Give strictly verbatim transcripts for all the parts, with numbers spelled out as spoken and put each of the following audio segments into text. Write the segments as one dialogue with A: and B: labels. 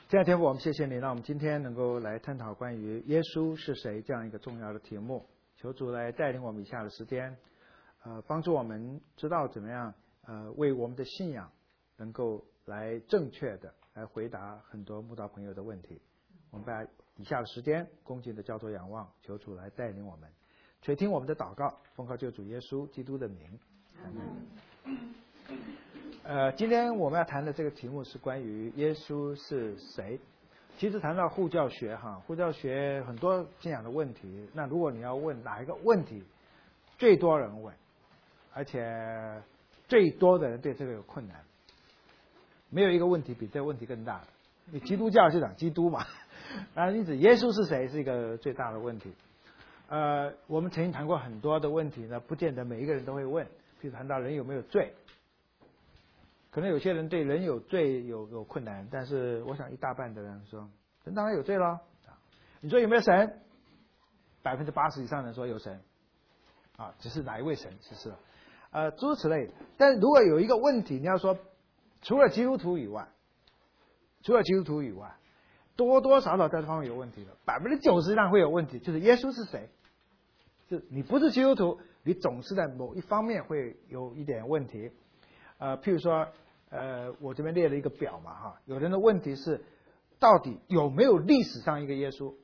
A: 亲爱的天父，我们谢谢你，让我们今天能够来探讨关于耶稣是谁这样一个重要的题目。求主来带领我们以下的时间，呃，帮助我们知道怎么样，呃，为我们的信仰能够来正确的来回答很多慕道朋友的问题。我们把以下的时间恭敬的交托仰望，求主来带领我们，垂听我们的祷告，奉靠救主耶稣基督的名。呃，今天我们要谈的这个题目是关于耶稣是谁。其实谈到护教学哈，护教学很多信仰的问题，那如果你要问哪一个问题最多人问，而且最多的人对这个有困难，没有一个问题比这个问题更大的。你基督教就讲基督嘛，啊，因此耶稣是谁是一个最大的问题。呃，我们曾经谈过很多的问题呢，不见得每一个人都会问。譬如谈到人有没有罪，可能有些人对人有罪有有困难，但是我想一大半的人说人当然有罪了。你说有没有神？百分之八十以上的人说有神，啊，只是哪一位神只是，呃，诸如此类的。但如果有一个问题，你要说除了基督徒以外，除了基督徒以外，多多少少在这方面有问题的，百分之九十以上会有问题，就是耶稣是谁？就你不是基督徒，你总是在某一方面会有一点问题。呃，譬如说，呃，我这边列了一个表嘛，哈，有人的问题是，到底有没有历史上一个耶稣？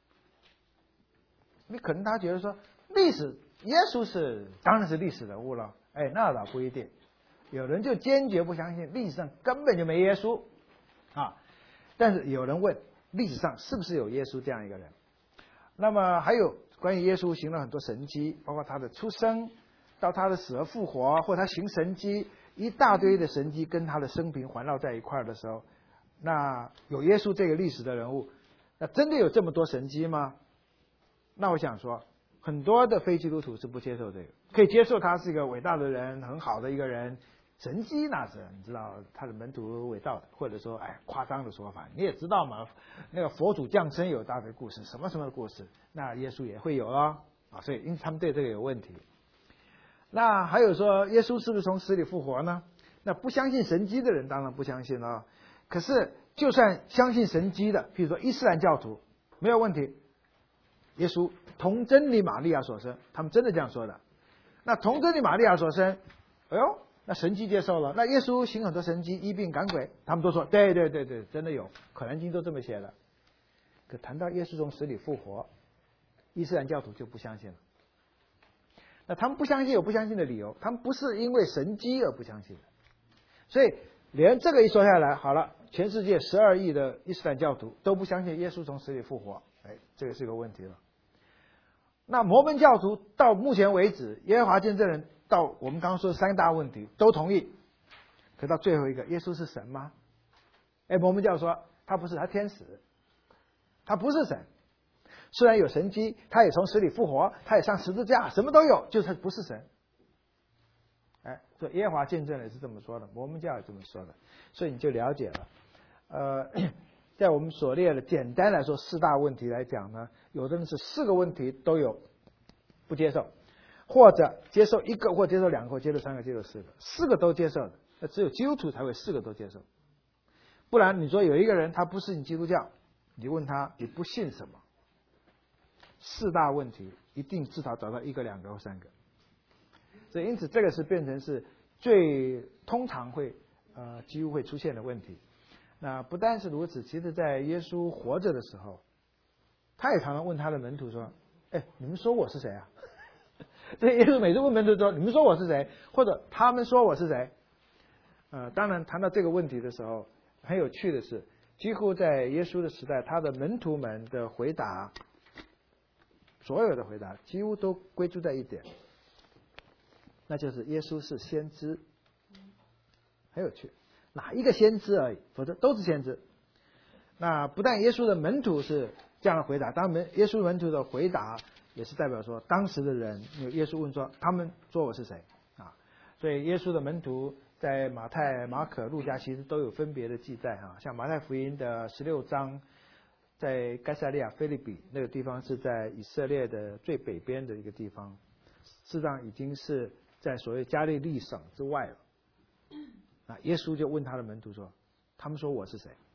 A: 你可能他觉得说，历史耶稣是当然是历史人物了，哎，那倒不一定。有人就坚决不相信历史上根本就没耶稣啊，但是有人问历史上是不是有耶稣这样一个人？那么还有关于耶稣行了很多神迹，包括他的出生到他的死而复活，或他行神迹。一大堆的神迹跟他的生平环绕在一块的时候，那有耶稣这个历史的人物，那真的有这么多神迹吗？那我想说，很多的非基督徒是不接受这个，可以接受他是一个伟大的人，很好的一个人，神迹那是你知道他的门徒伪造的，或者说哎夸张的说法，你也知道嘛，那个佛祖降生有大堆故事，什么什么的故事，那耶稣也会有咯啊，所以因此他们对这个有问题。那还有说耶稣是不是从死里复活呢？那不相信神迹的人当然不相信了。可是就算相信神迹的，譬如说伊斯兰教徒，没有问题。耶稣童真理玛利亚所生，他们真的这样说的。那童真理玛利亚所生，哎呦，那神迹接受了。那耶稣行很多神迹，医病赶鬼，他们都说对对对对，真的有，可兰经都这么写的。可谈到耶稣从死里复活，伊斯兰教徒就不相信了。那他们不相信有不相信的理由，他们不是因为神迹而不相信的。所以连这个一说下来，好了，全世界十二亿的伊斯兰教徒都不相信耶稣从死里复活，哎，这个是个问题了。那摩门教徒到目前为止，耶和华见证人到我们刚刚说的三大问题都同意，可到最后一个，耶稣是神吗？哎，摩门教说他不是，他天使，他不是神。虽然有神迹，他也从死里复活，他也上十字架，什么都有，就是他不是神。哎，所以耶和华见证人是这么说的，摩门教也这么说的，所以你就了解了。呃，在我们所列的简单来说四大问题来讲呢，有的人是四个问题都有不接受，或者接受一个，或接受两个，或接受三个，接受四个，四个都接受的，那只有基督徒才会四个都接受。不然你说有一个人他不信基督教，你问他你不信什么？四大问题一定至少找到一个、两个或三个，所以因此这个是变成是最通常会呃几乎会出现的问题。那不单是如此，其实在耶稣活着的时候，他也常常问他的门徒说：“哎，你们说我是谁啊？”所以耶稣每次问门徒说：“你们说我是谁？”或者他们说我是谁？呃，当然谈到这个问题的时候，很有趣的是，几乎在耶稣的时代，他的门徒们的回答。所有的回答几乎都归注在一点，那就是耶稣是先知，很有趣，哪一个先知而已，否则都是先知。那不但耶稣的门徒是这样的回答，当然耶稣门徒的回答也是代表说当时的人，耶稣问说他们说我是谁啊？所以耶稣的门徒在马太、马可、路加其实都有分别的记载啊，像马太福音的十六章。在该撒利亚腓立比那个地方是在以色列的最北边的一个地方，事实上已经是在所谓加利利省之外了。啊，耶稣就问他的门徒说：“他们说我是谁？”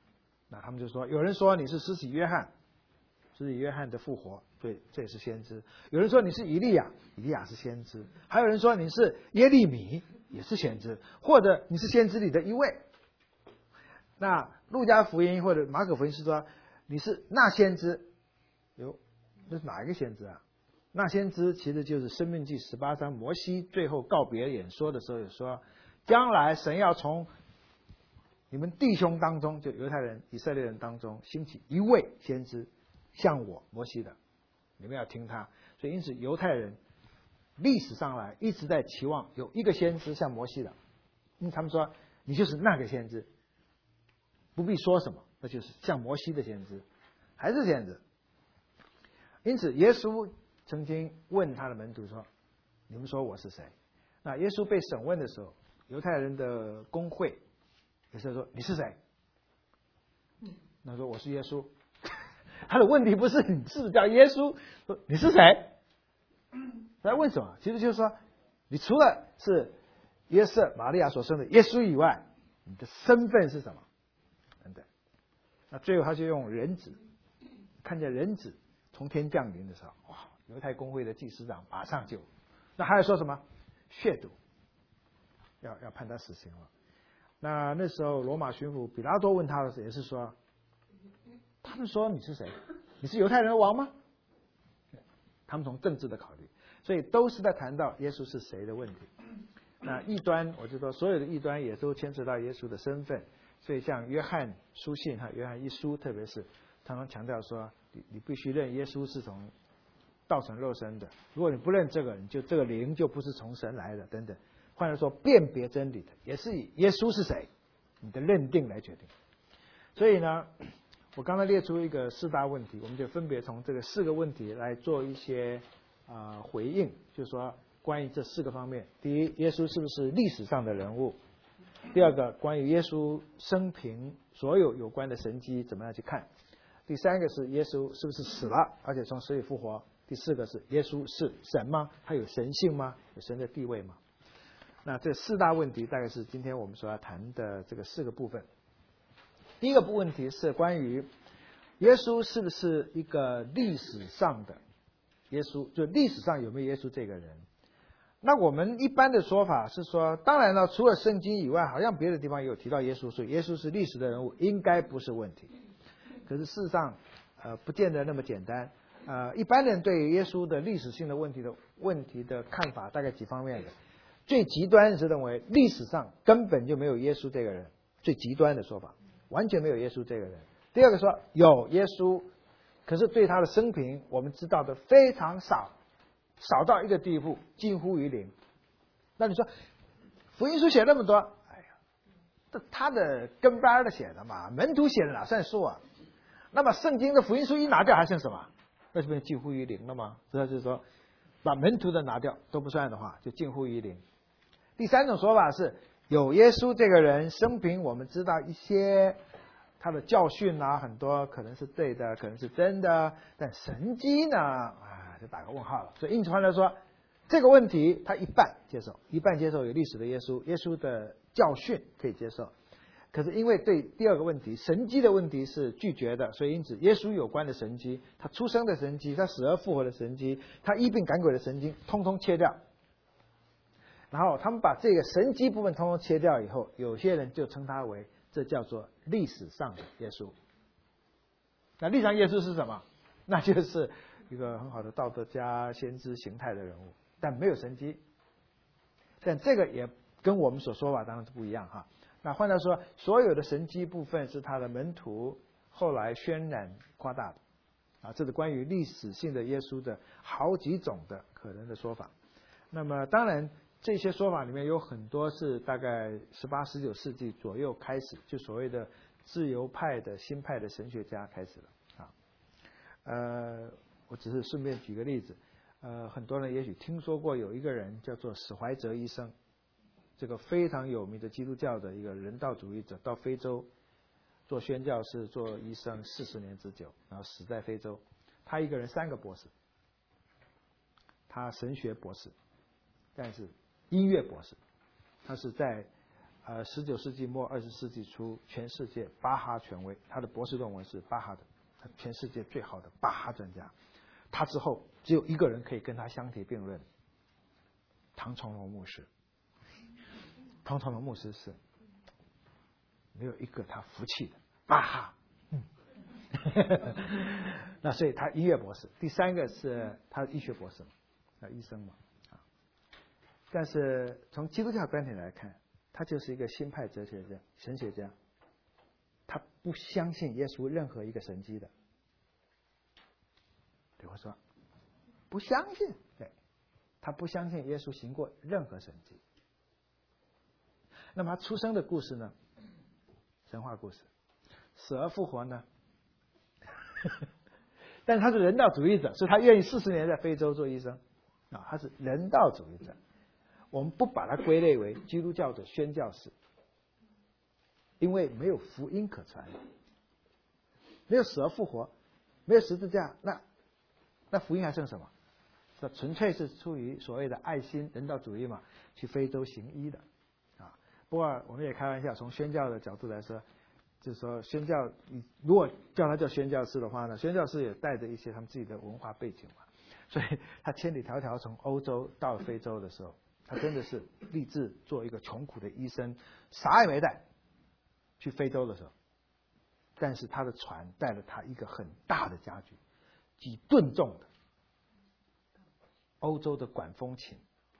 A: 那他们就说，有人说你是施洗约翰，施洗约翰的复活，对，这也是先知。有人说你是以利亚，以利亚是先知。还有人说你是耶利米，也是先知，或者你是先知里的一位。那路加福音或者马可福音是说你是那先知，哟，那是哪一个先知啊？那先知其实就是申命记十八章摩西最后告别演说的时候有说，将来神要从你们弟兄当中，就犹太人以色列人当中兴起一位先知，像我摩西的，你们要听他。所以因此犹太人历史上来一直在期望有一个先知像摩西的，因为他们说你就是那个先知，不必说什么，那就是像摩西的先知，还是先知。因此耶稣曾经问他的门徒说，你们说我是谁？那耶稣被审问的时候，犹太人的公会也是说你是谁？他说我是耶稣。他的问题不是你是不是叫耶稣，说你是谁？他在问什么？其实就是说，你除了是约瑟、玛利亚所生的耶稣以外，你的身份是什么？等等。那最后他就用人子，看见人子从天降临的时候，哇！犹太公会的祭司长马上就，那还要说什么？亵渎，要要判他死刑了。那那时候罗马巡抚比拉多问他的时候，也是说，他们说你是谁？你是犹太人的王吗？他们从政治的考虑，所以都是在谈到耶稣是谁的问题。那异端，我就说所有的异端也都牵扯到耶稣的身份。所以像约翰书信哈，约翰一书，特别是常常强调说，你你必须认耶稣是从道成肉身的。如果你不认这个，你就这个灵就不是从神来的，等等。换句话说，辨别真理的也是以耶稣是谁，你的认定来决定。所以呢，我刚才列出一个四大问题，我们就分别从这个四个问题来做一些啊、呃、回应，就是说关于这四个方面：第一，耶稣是不是历史上的人物；第二个，关于耶稣生平所有有关的神迹怎么样去看；第三个是耶稣是不是死了，而且从死里复活；第四个是耶稣是神吗？他有神性吗？有神的地位吗？那这四大问题大概是今天我们所要谈的这个四个部分。第一个问题是关于耶稣是不是一个历史上的耶稣，就历史上有没有耶稣这个人。那我们一般的说法是说，当然了，除了圣经以外，好像别的地方也有提到耶稣，所以耶稣是历史的人物，应该不是问题。可是事实上呃，不见得那么简单。呃，一般人对耶稣的历史性的问题的问题的看法大概几方面的。最极端是认为历史上根本就没有耶稣这个人，最极端的说法，完全没有耶稣这个人。第二个说有耶稣，可是对他的生平我们知道的非常少，少到一个地步，近乎于零。那你说福音书写那么多，哎呀，这他的跟班的写的嘛，门徒写的哪算数啊？那么圣经的福音书一拿掉还剩什么？为什么近乎于零了吗？主要就是说把门徒的拿掉都不算的话，就近乎于零。第三种说法是有耶稣这个人生平我们知道一些，他的教训啊很多可能是对的，可能是真的，但神迹呢啊就打个问号了。所以因此来说，这个问题他一半接受，一半接受有历史的耶稣，耶稣的教训可以接受。可是因为对第二个问题神迹的问题是拒绝的，所以因此耶稣有关的神迹，他出生的神迹，他死而复活的神迹，他医病赶鬼的神经通通切掉。然后他们把这个神迹部分通通切掉以后，有些人就称他为这叫做历史上的耶稣。那历史上耶稣是什么？那就是一个很好的道德家、先知形态的人物，但没有神迹。但这个也跟我们所说法当然是不一样哈。那换句话说，所有的神迹部分是他的门徒后来渲染夸大的啊，这是关于历史性的耶稣的好几种的可能的说法。那么当然这些说法里面有很多是大概十八、十九世纪左右开始，就所谓的自由派的新派的神学家开始了啊。呃，我只是顺便举个例子，呃，很多人也许听说过有一个人叫做史怀哲医生，这个非常有名的基督教的一个人道主义者，到非洲做宣教士、做医生四十年之久，然后死在非洲。他一个人三个博士，他神学博士，但是音乐博士，他是在呃十九世纪末二十世纪初全世界巴哈权威，他的博士论文是巴哈的，全世界最好的巴哈专家。他之后只有一个人可以跟他相提并论，唐崇荣牧师。唐崇荣牧师是没有一个他服气的巴哈。嗯那所以他音乐博士。第三个是他医学博士嘛，他医生嘛。但是从基督教观点来看，他就是一个新派哲学家、神学家，他不相信耶稣任何一个神迹的。对我说，不相信，对，他不相信耶稣行过任何神迹。那么他出生的故事呢？神话故事，死而复活呢？但是他是人道主义者，所以他愿意四十年在非洲做医生啊，他是人道主义者。我们不把它归类为基督教的宣教士，因为没有福音可传，没有死而复活，没有十字架，那那福音还剩什么？这纯粹是出于所谓的爱心人道主义嘛，去非洲行医的啊。不过我们也开玩笑，从宣教的角度来说，就是说宣教，如果叫他叫宣教士的话呢，宣教士也带着一些他们自己的文化背景嘛，所以他千里迢迢从欧洲到非洲的时候，他真的是立志做一个穷苦的医生，啥也没带。去非洲的时候，但是他的船带了他一个很大的家具，几吨重的欧洲的管风琴。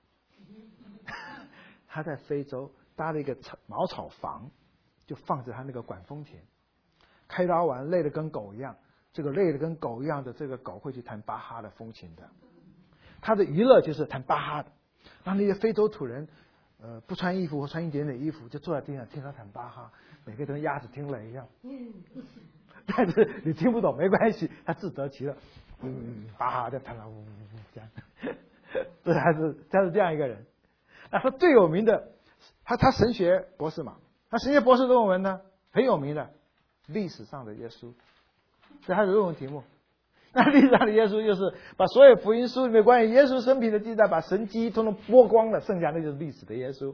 A: 他在非洲搭了一个茅草房，就放着他那个管风琴。开刀完累得跟狗一样，这个累得跟狗一样的这个狗会去弹巴哈的风琴的。他的娱乐就是弹巴哈的。让那些非洲土人，呃，不穿衣服或穿一点点衣服，就坐在地上听他弹巴哈，每个都跟鸭子听了一样。但是你听不懂没关系，他自得其乐，嗯，巴哈在弹了，呜呜呜这样。这还是他是这样一个人。那他最有名的，他他神学博士嘛，他神学博士论文呢很有名的，历史上的耶稣，这是他的论文题目。那历史上的耶稣就是把所有福音书里面关于耶稣生平的记载，把神迹统统剥光了，剩下的就是历史的耶稣。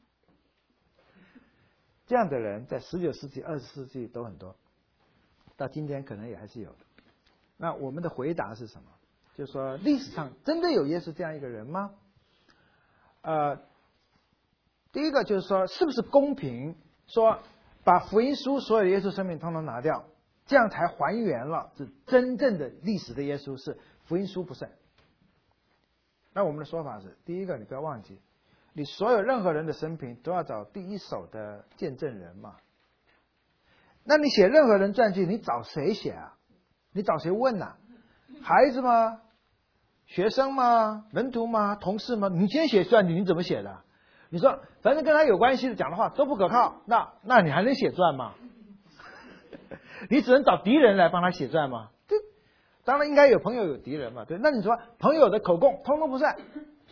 A: 这样的人在十九世纪、二十世纪都很多，到今天可能也还是有的。那我们的回答是什么？就是说，历史上真的有耶稣这样一个人吗？呃，第一个就是说，是不是公平说把福音书所有的耶稣生命统统拿掉？这样才还原了是真正的历史的耶稣，是福音书不算。那我们的说法是，第一个你不要忘记，你所有任何人的生平都要找第一手的见证人嘛。那你写任何人传记，你找谁写啊？你找谁问啊？孩子吗？学生吗？门徒吗？同事吗？你今天写传记你怎么写的？你说反正跟他有关系的讲的话都不可靠，那那你还能写传吗？你只能找敌人来帮他写传吗？这当然应该有朋友有敌人嘛，对？那你说朋友的口供通通不算。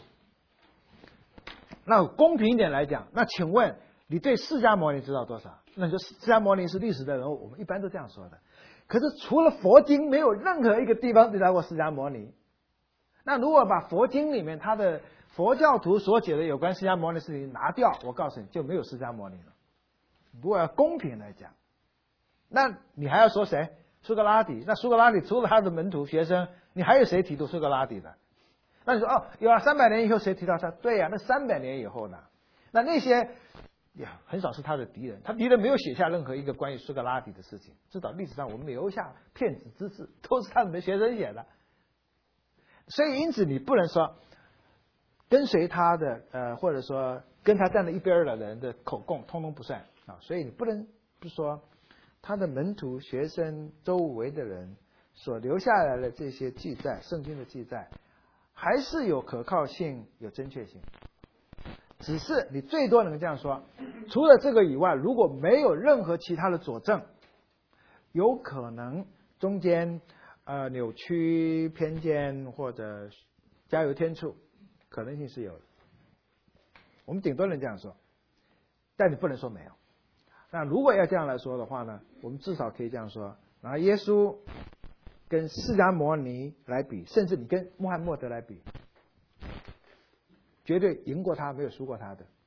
A: 那公平一点来讲，那请问你对释迦牟尼知道多少？那你说释迦牟尼是历史的人物，我们一般都这样说的。可是除了佛经，没有任何一个地方提到过释迦牟尼。那如果把佛经里面他的佛教徒所写的有关释迦牟尼的事情拿掉，我告诉你就没有释迦牟尼了。如果要公平来讲，那你还要说谁？苏格拉底。那苏格拉底除了他的门徒学生，你还有谁提出苏格拉底的？那你说哦，有啊，三百年以后谁提到他？对呀、啊，那三百年以后呢？那那些呀，很少是他的敌人，他敌人没有写下任何一个关于苏格拉底的事情。至少历史上我们留下骗子之事，都是他们的学生写的。所以因此你不能说跟随他的呃，或者说跟他站在一边的人的口供通通不算啊。所以你不能不说他的门徒、学生、周围的人所留下来的这些记载，圣经的记载还是有可靠性、有正确性。只是你最多能这样说，除了这个以外，如果没有任何其他的佐证，有可能中间呃扭曲、偏见或者加油添醋，可能性是有的。我们顶多能这样说，但你不能说没有。那如果要这样来说的话呢，我们至少可以这样说：拿耶稣跟释迦牟尼来比，甚至你跟穆罕默德来比，绝对赢过他，没有输过他的。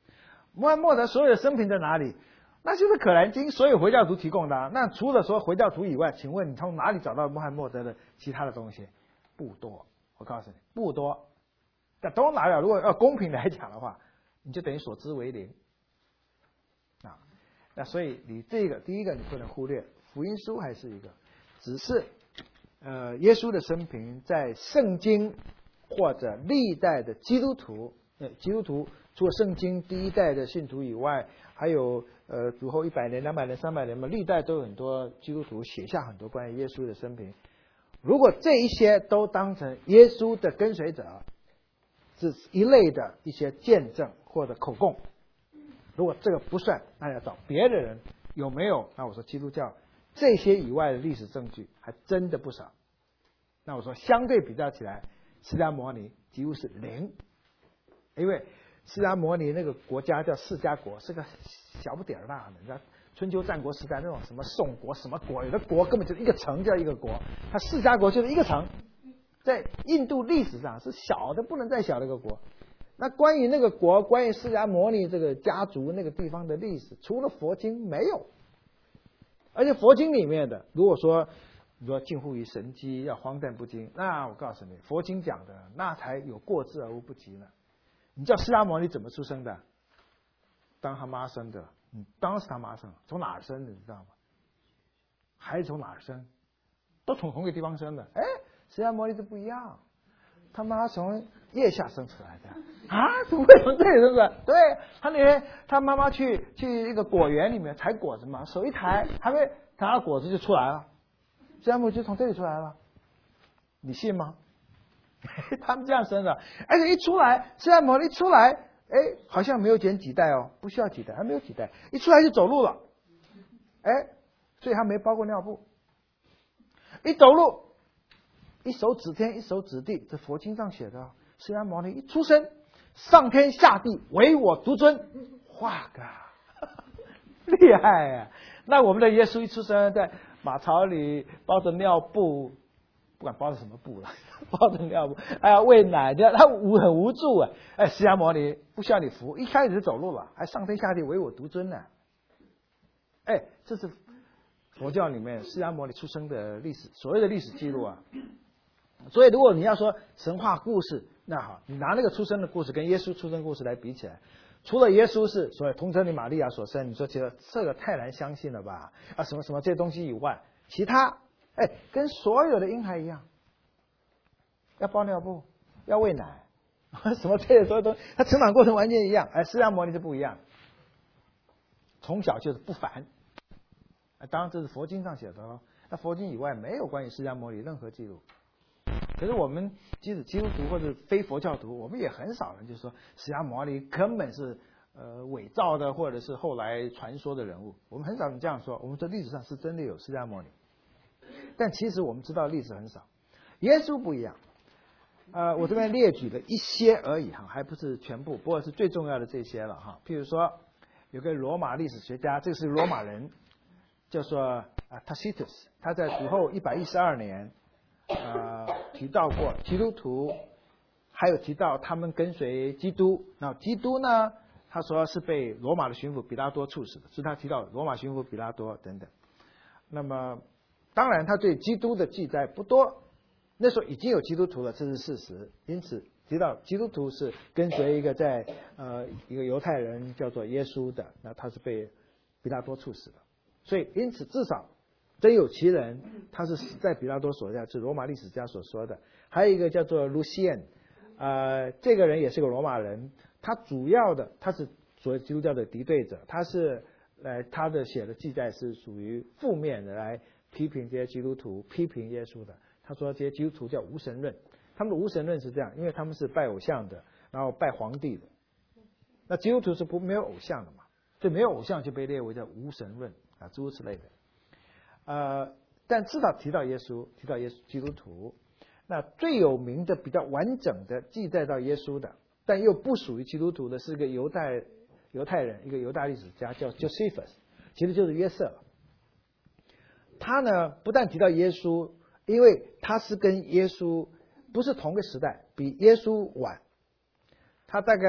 A: 穆罕默德所有的生平在哪里？那就是可兰经所有回教徒提供的、啊。那除了说回教徒以外，请问你从哪里找到穆罕默德的其他的东西？不多，我告诉你，不多。但都拿了，如果要公平来讲的话，你就等于所知为零啊。那所以你这个第一个你不能忽略，福音书还是一个，只是呃耶稣的生平在圣经或者历代的基督徒，呃基督徒除了圣经第一代的信徒以外，还有呃主后一百年、两百年、三百年嘛，历代都有很多基督徒写下很多关于耶稣的生平。如果这一些都当成耶稣的跟随者，是一类的一些见证或者口供。如果这个不算，那要找别的人有没有？那我说基督教这些以外的历史证据还真的不少。那我说相对比较起来，释迦牟尼几乎是零，因为释迦牟尼那个国家叫释迦国，是个小不点儿大的，你知道春秋战国时代那种什么宋国什么国，有的国根本就是一个城叫一个国，它释迦国就是一个城。在印度历史上是小的不能再小的一个国。那关于那个国，关于释迦牟尼这个家族那个地方的历史，除了佛经没有。而且佛经里面的，如果说你说近乎于神迹，要荒诞不经，那我告诉你，佛经讲的那才有过之而无不及呢。你知道释迦牟尼怎么出生的？当他妈生的。嗯，当时他妈生，从哪儿生的？你知道吗？孩子从哪儿生？都从同一个地方生的。哎。释迦牟尼就不一样，他妈从腋下生出来的啊？怎么会从这里生出来？对，他那天他妈妈去去一个果园里面采果子嘛，手一抬，还没抬到果子就出来了，释迦牟尼就从这里出来了，你信吗？他们这样生的，而且一出来，释迦牟尼一出来，哎，好像没有剪脐带哦，不需要脐带，还没有脐带，一出来就走路了，哎，所以他没包过尿布，一走路。一手指天，一手指地，这佛经上写的。释迦牟尼一出生，上天下地唯我独尊，哇个厉害呀、啊！那我们的耶稣一出生在马槽里包着尿布，不管包着什么布了，包着尿布，还要喂奶的，他无很无助啊！哎，释迦牟尼不需要你扶，一开始就走路了，还上天下地唯我独尊呢、啊。哎，这是佛教里面释迦牟尼出生的历史，所谓的历史记录啊。所以，如果你要说神话故事，那好，你拿那个出生的故事跟耶稣出生故事来比起来，除了耶稣是所谓童贞女玛利亚所生，你说这个这个太难相信了吧？啊，什么什么这些东西以外，其他哎，跟所有的婴孩一样，要包尿布，要喂奶，什么这些所有东西，他成长过程完全一样。哎，释迦牟尼就不一样，从小就是不凡。哎，当然这是佛经上写的哦，那佛经以外没有关于释迦牟尼任何记录。可是我们即使基督徒或者非佛教徒，我们也很少人就说释迦牟尼根本是呃伪造的，或者是后来传说的人物。我们很少人这样说。我们说历史上是真的有释迦牟尼，但其实我们知道历史很少。耶稣不一样，呃，我这边列举了一些而已哈，还不是全部，不过是最重要的这些了哈。譬如说，有个罗马历史学家，这个是罗马人，叫做啊 Tacitus， 他在主后一百一十二年。呃，提到过基督徒，还有提到他们跟随基督。那基督呢，他说是被罗马的巡抚比拉多处死的，是他提到罗马巡抚比拉多等等。那么，当然他对基督的记载不多，那时候已经有基督徒了，这是事实。因此提到基督徒是跟随一个在呃一个犹太人叫做耶稣的，那他是被比拉多处死的。所以因此至少。真有其人，他是在比拉多所在，是罗马历史家所说的。还有一个叫做卢西恩，呃，这个人也是个罗马人，他主要的他是所谓基督教的敌对者，他是呃他的写的记载是属于负面的，来批评这些基督徒，批评耶稣的。他说这些基督徒叫无神论，他们的无神论是这样，因为他们是拜偶像的，然后拜皇帝的。那基督徒是不没有偶像的嘛，所以没有偶像就被列为叫无神论啊，诸如此类的。呃，但至少提到耶稣，提到耶稣基督徒。那最有名的、比较完整的记载到耶稣的，但又不属于基督徒的，是个犹太犹太人，一个犹大历史家叫 Josephus， 其实就是约瑟。他呢，不但提到耶稣，因为他是跟耶稣不是同个时代，比耶稣晚。他大概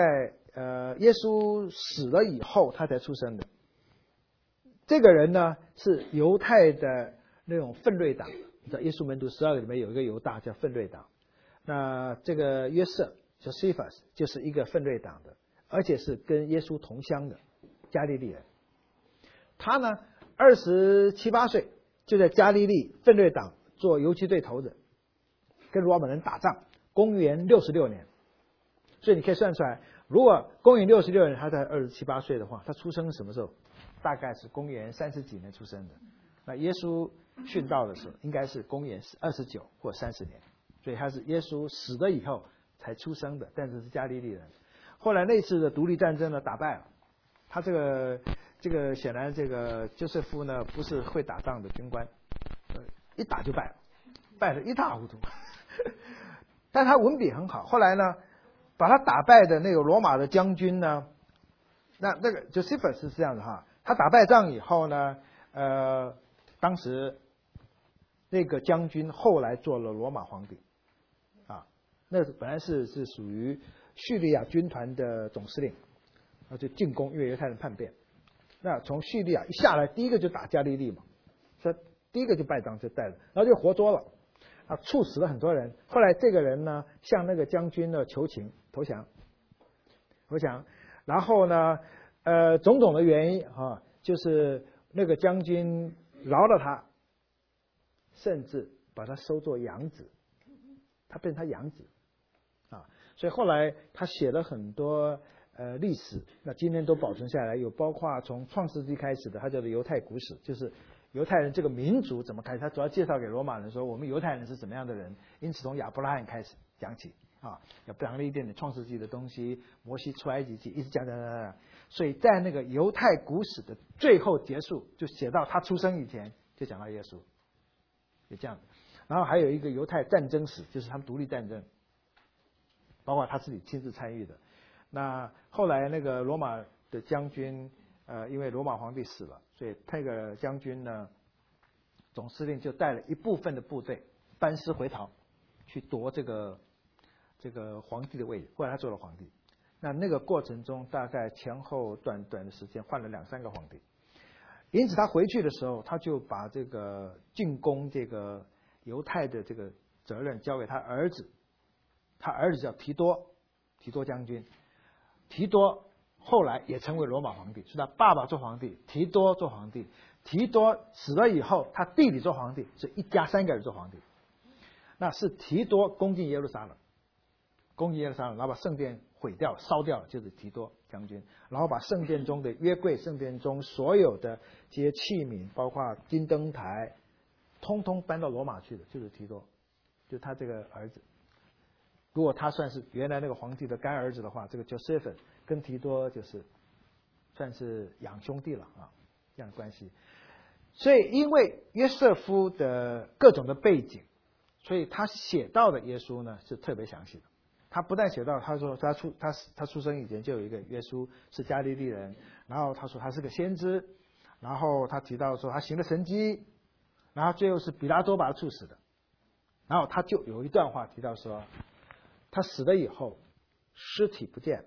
A: 呃，耶稣死了以后他才出生的。这个人呢是犹太的那种奋锐党，在耶稣门徒十二个里面有一个犹大叫奋锐党。那这个约瑟 Josephus 就是一个奋锐党的，而且是跟耶稣同乡的加利利人。他呢二十七八岁就在加利利奋锐党做游击队头子，跟罗马人打仗。公元六十六年，所以你可以算出来，如果公元六十六年他在二十七八岁的话，他出生什么时候？大概是公元三十几年出生的。那耶稣殉道的时候，应该是公元二十九或三十年，所以他是耶稣死了以后才出生的，但是是加利利人。后来那次的独立战争呢，打败了。他这个这个显然这个约瑟夫呢不是会打仗的军官，一打就败了，败得一塌糊涂。但他文笔很好，后来呢把他打败的那个罗马的将军呢，那那个 Josephus 是这样的哈，他打败仗以后呢，呃，当时那个将军后来做了罗马皇帝，啊，那本来是是属于叙利亚军团的总司令，然后就进攻，因为犹太人叛变，那从叙利亚一下来，第一个就打加利利嘛，所以第一个就败仗就带了，然后就活捉了。啊，处死了很多人。后来这个人呢，向那个将军呢求情投降，投降。然后呢，呃，种种的原因啊，就是那个将军饶了他，甚至把他收作养子，他变成他养子啊。所以后来他写了很多呃历史，那今天都保存下来，有包括从创世纪开始的，他叫做犹太古史，就是犹太人这个民族怎么开始？他主要介绍给罗马人说，我们犹太人是怎么样的人。因此从亚伯拉罕开始讲起啊，要讲了一点点创世纪的东西，摩西出埃及记，一直讲讲讲讲。所以在那个犹太古史的最后结束，就写到他出生以前，就讲到耶稣，就这样。然后还有一个犹太战争史，就是他们独立战争，包括他自己亲自参与的。那后来那个罗马的将军。呃，因为罗马皇帝死了，所以那个将军呢，总司令就带了一部分的部队班师回朝，去夺这个这个皇帝的位置。后来他做了皇帝，那那个过程中大概前后短短的时间换了两三个皇帝，因此他回去的时候，他就把这个进攻这个犹太的这个责任交给他儿子，他儿子叫提多，提多将军，提多。后来也成为罗马皇帝，是他爸爸做皇帝，提多做皇帝。提多死了以后，他弟弟做皇帝，是一家三个人做皇帝。那是提多攻进耶路撒冷，攻击耶路撒冷，然后把圣殿毁掉烧掉了，就是提多将军，然后把圣殿中的约柜、圣殿中所有的这些器皿，包括金灯台，通通搬到罗马去的，就是提多，就他这个儿子。如果他算是原来那个皇帝的干儿子的话，这个 Josephus 跟提多就是算是养兄弟了啊，这样的关系。所以因为约瑟夫的各种的背景，所以他写到的耶稣呢是特别详细的。他不但写到他说他出他他出生以前就有一个耶稣是加利利人，然后他说他是个先知，然后他提到说他行了神迹，然后最后是比拉多把他处死的，然后他就有一段话提到说他死了以后尸体不见了，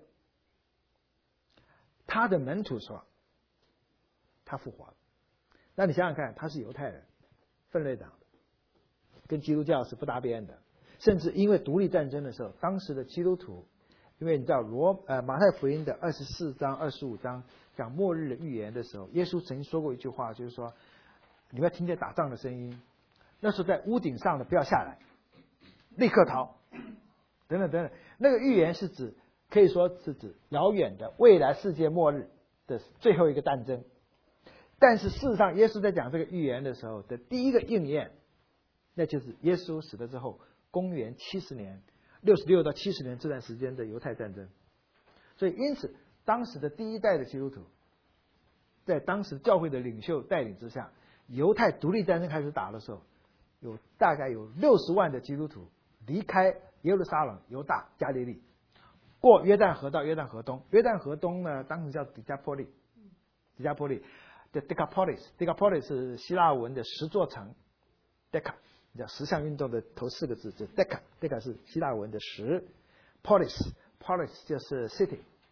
A: 他的门徒说他复活了。那你想想看，他是犹太人，分类党的，跟基督教是不搭边的。甚至因为独立战争的时候，当时的基督徒，因为你知道罗呃马太福音的二十四章、二十五章讲末日的预言的时候，耶稣曾经说过一句话，就是说你们要听见打仗的声音，那时候在屋顶上的不要下来，立刻逃，等等等等。那个预言是指，可以说是指遥远的未来世界末日的最后一个战争。但是事实上，耶稣在讲这个预言的时候的第一个应验，那就是耶稣死了之后，公元七十年，六十六到七十年这段时间的犹太战争。所以因此，当时的第一代的基督徒，在当时教会的领袖带领之下，犹太独立战争开始打的时候，有大概有六十万的基督徒离开耶路撒冷、犹大、加利利，过约旦河到约旦河东。约旦河东呢，当时叫底加波利，底加波利。的 Decapolis，Decapolis 是希腊文的十座城 ，Deca 叫十项运动的头四个字，就 Deca，Deca 是希腊文的十 ，Polis，Polis 就是 city，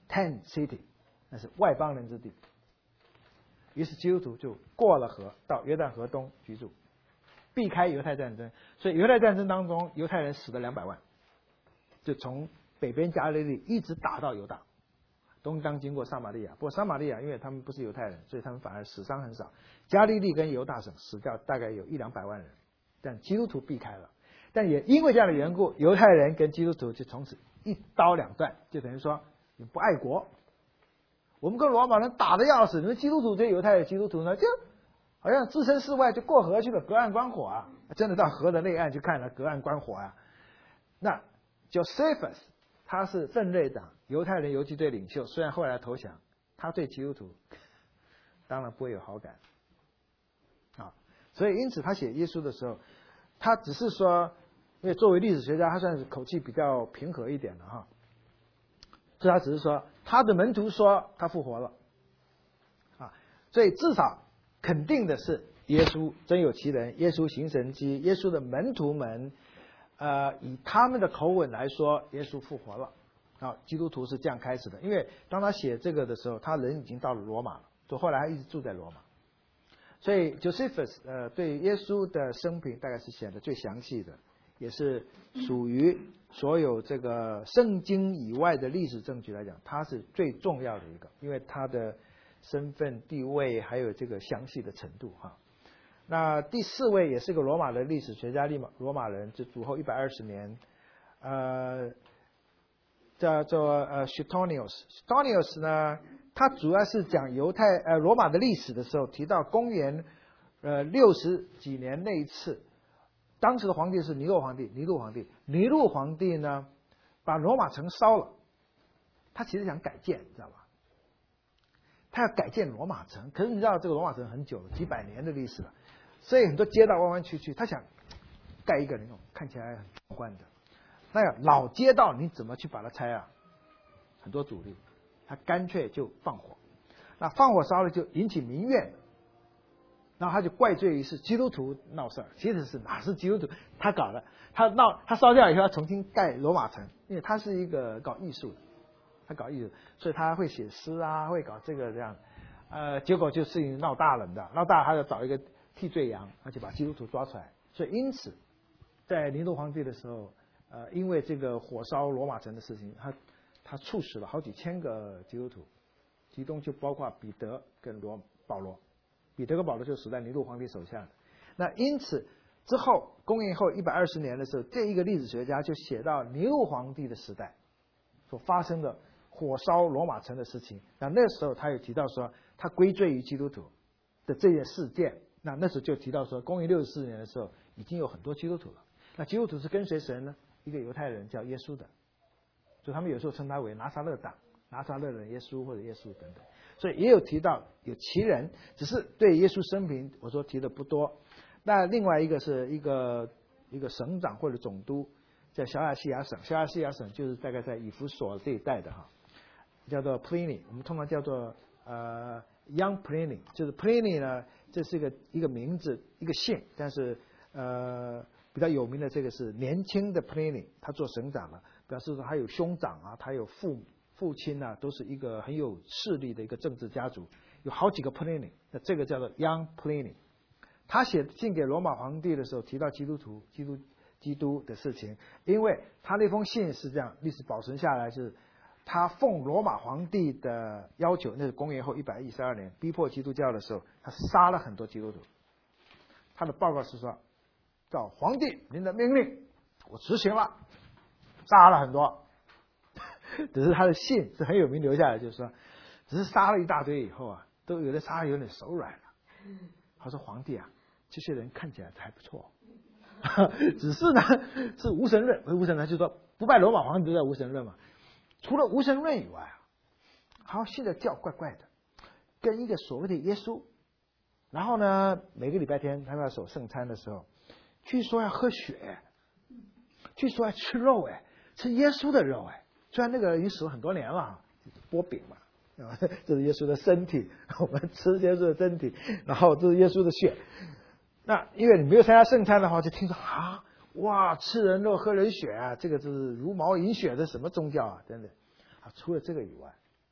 A: tent city， 那是外邦人之地。于是基督徒就过了河，到约旦河东居住，避开犹太战争。所以犹太战争当中，犹太人死了两百万，就从北边加利利一直打到犹大，东当经过撒玛利亚。不过撒玛利亚因为他们不是犹太人，所以他们反而死伤很少。加利利跟犹大省死掉大概有一两百万人，但基督徒避开了。但也因为这样的缘故，犹太人跟基督徒就从此一刀两断，就等于说你不爱国。我们跟罗马人打得要死，你们基督徒这犹太的基督徒呢，就好像置身事外，就过河去了，隔岸观火啊！真的到河的内岸去看了，隔岸观火啊！那 Josephus 他是奋锐党犹太人游击队领袖，虽然后来投降，他对基督徒当然不会有好感啊。所以因此他写耶稣的时候，他只是说，因为作为历史学家，他算是口气比较平和一点的哈。所以他只是说，他的门徒说他复活了，啊，所以至少肯定的是，耶稣真有其人，耶稣行神迹，耶稣的门徒们，呃，以他们的口吻来说，耶稣复活了，啊，基督徒是这样开始的。因为当他写这个的时候，他人已经到了罗马了，就后来他一直住在罗马，所以 Josephus 呃对耶稣的生平大概是写的最详细的。也是属于所有这个圣经以外的历史证据来讲，它是最重要的一个，因为它的身份地位还有这个详细的程度哈。那第四位也是个罗马的历史学家，利马罗马人，就主后一百二十年，呃，叫做呃 Suetonius。Suetonius 呢，他主要是讲犹太呃罗马的历史的时候，提到公元呃六十几年那一次。当时的皇帝是尼禄皇帝，尼禄皇帝，尼禄皇帝呢，把罗马城烧了。他其实想改建，知道吧？他要改建罗马城，可是你知道这个罗马城很久了，几百年的历史了，所以很多街道弯弯曲曲，他想盖一个那种看起来很壮观的。那呀，老街道你怎么去把它拆啊？很多阻力，他干脆就放火。那放火烧了就引起民怨。然后他就怪罪于是基督徒闹事儿，其实是哪是基督徒他搞的？他闹他烧掉以后，他重新盖罗马城，因为他是一个搞艺术的，他搞艺术，所以他会写诗啊，会搞这个这样，呃，结果就事情闹大了的，闹大他就找一个替罪羊，他就把基督徒抓出来。所以因此，在尼禄皇帝的时候，呃，因为这个火烧罗马城的事情，他他处死了好几千个基督徒，其中就包括彼得跟罗保罗。彼得跟保罗就死在尼禄皇帝手下的。那因此之后，公元后一百二十年的时候，这一个历史学家就写到尼禄皇帝的时代所发生的火烧罗马城的事情。那那时候他有提到说，他归罪于基督徒的这件事件。那那时候就提到说，公元六十四年的时候，已经有很多基督徒了。那基督徒是跟随神呢？一个犹太人叫耶稣的，所以他们有时候称他为拿撒勒党、拿撒勒人耶稣或者耶稣等等。所以也有提到有其人，只是对耶稣生平我说提的不多。那另外一个是一个一个省长或者总督，在小亚细亚省，小亚细亚省就是大概在以弗所这一带的哈，叫做 Pliny， 我们通常叫做呃 Young Pliny， 就是 Pliny 呢，这是一个一个名字一个姓，但是呃比较有名的这个是年轻的 Pliny， 他做省长了，表示说他有兄长啊，他有父母。父亲呢、啊，都是一个很有势力的一个政治家族，有好几个 Pliny， 那这个叫做 Young Pliny。他写信给罗马皇帝的时候，提到基督徒、基督、基督的事情，因为他那封信是这样，历史保存下来是，他奉罗马皇帝的要求，那是公元后一百一十二年，逼迫基督教的时候，他杀了很多基督徒。他的报告是说，照皇帝您的命令，我执行了，杀了很多。只是他的信是很有名留下来，就是说，只是杀了一大堆以后啊，都有的杀的有点手软了。他说皇帝啊，这些人看起来还不错，只是呢是无神论，无神论就是说不拜罗马皇帝都在无神论嘛。除了无神论以外啊，好信的教怪怪的，跟一个所谓的耶稣，然后呢每个礼拜天他们要守圣餐的时候，据说要喝血，据说要吃肉，哎，吃耶稣的肉，哎。虽然那个已经死了很多年了，剥饼嘛，这是耶稣的身体，我们吃耶稣的身体，然后这是耶稣的血。那因为你没有参加圣餐的话，就听说啊，哇，吃人肉喝人血啊，这个就是茹毛饮血的什么宗教啊，真的啊。除了这个以外，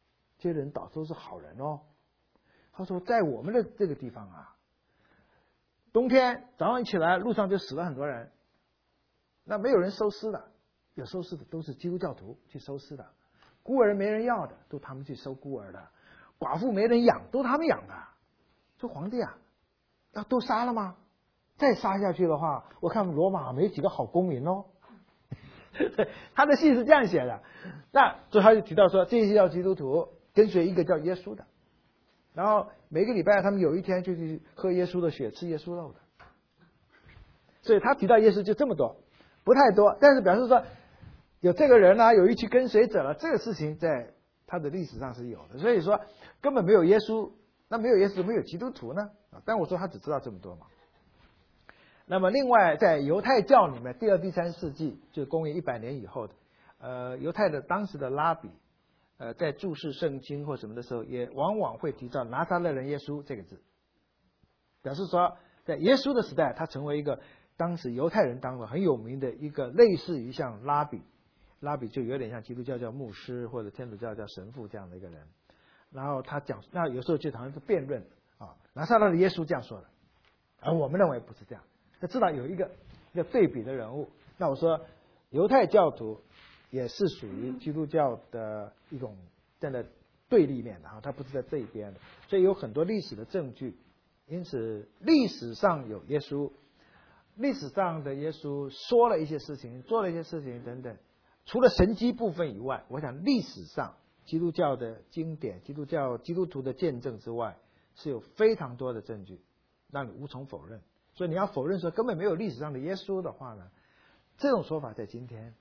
A: 这些人倒都是好人哦。他说在我们的这个地方啊，冬天早上一起来，路上就死了很多人，那没有人收尸的，有收尸的都是基督教徒去收尸的，孤儿没人要的，都他们去收孤儿的，寡妇没人养，都他们养的。说皇帝啊，那都杀了吗？再杀下去的话，我看罗马没几个好公民哦。他的信是这样写的。那最后他就提到说，这些叫基督徒跟随一个叫耶稣的，然后每个礼拜他们有一天就去喝耶稣的血，吃耶稣肉的。所以他提到耶稣就这么多，不太多，但是表示说有这个人呢、啊，有一群跟随者了，这个事情在他的历史上是有的。所以说根本没有耶稣，那没有耶稣没有基督徒呢？但我说他只知道这么多嘛。那么另外在犹太教里面，第二第三世纪就是公元一百年以后的，呃，犹太的当时的拉比，呃，在注释圣经或什么的时候，也往往会提到拿撒勒人耶稣这个字，表示说在耶稣的时代，他成为一个当时犹太人当中很有名的一个类似于像拉比，拉比就有点像基督教叫牧师或者天主教叫神父这样的一个人。然后他讲，那有时候就好像是辩论啊，拿撒勒的耶稣这样说的，而我们认为不是这样。那至少有一个一个对比的人物。那我说犹太教徒也是属于基督教的一种站在对立面的啊，他不是在这一边的，所以有很多历史的证据。因此历史上有耶稣，历史上的耶稣说了一些事情，做了一些事情等等。除了神迹部分以外，我想历史上基督教的经典、基督教基督徒的见证之外，是有非常多的证据让你无从否认。所以你要否认说根本没有历史上的耶稣的话呢，这种说法在今天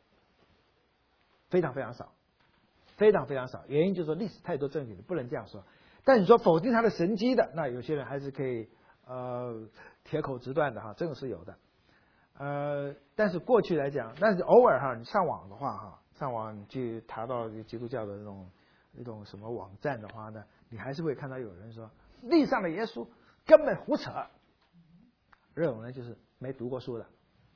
A: 非常非常少，非常非常少。原因就是说历史太多证据，你不能这样说。但你说否定他的神迹的，那有些人还是可以呃铁口直断的哈，这种是有的。呃，但是过去来讲，但是偶尔哈，你上网的话哈，上网去查到基督教的那种那种什么网站的话呢，你还是会看到有人说历史上的耶稣根本胡扯。这种人就是没读过书的，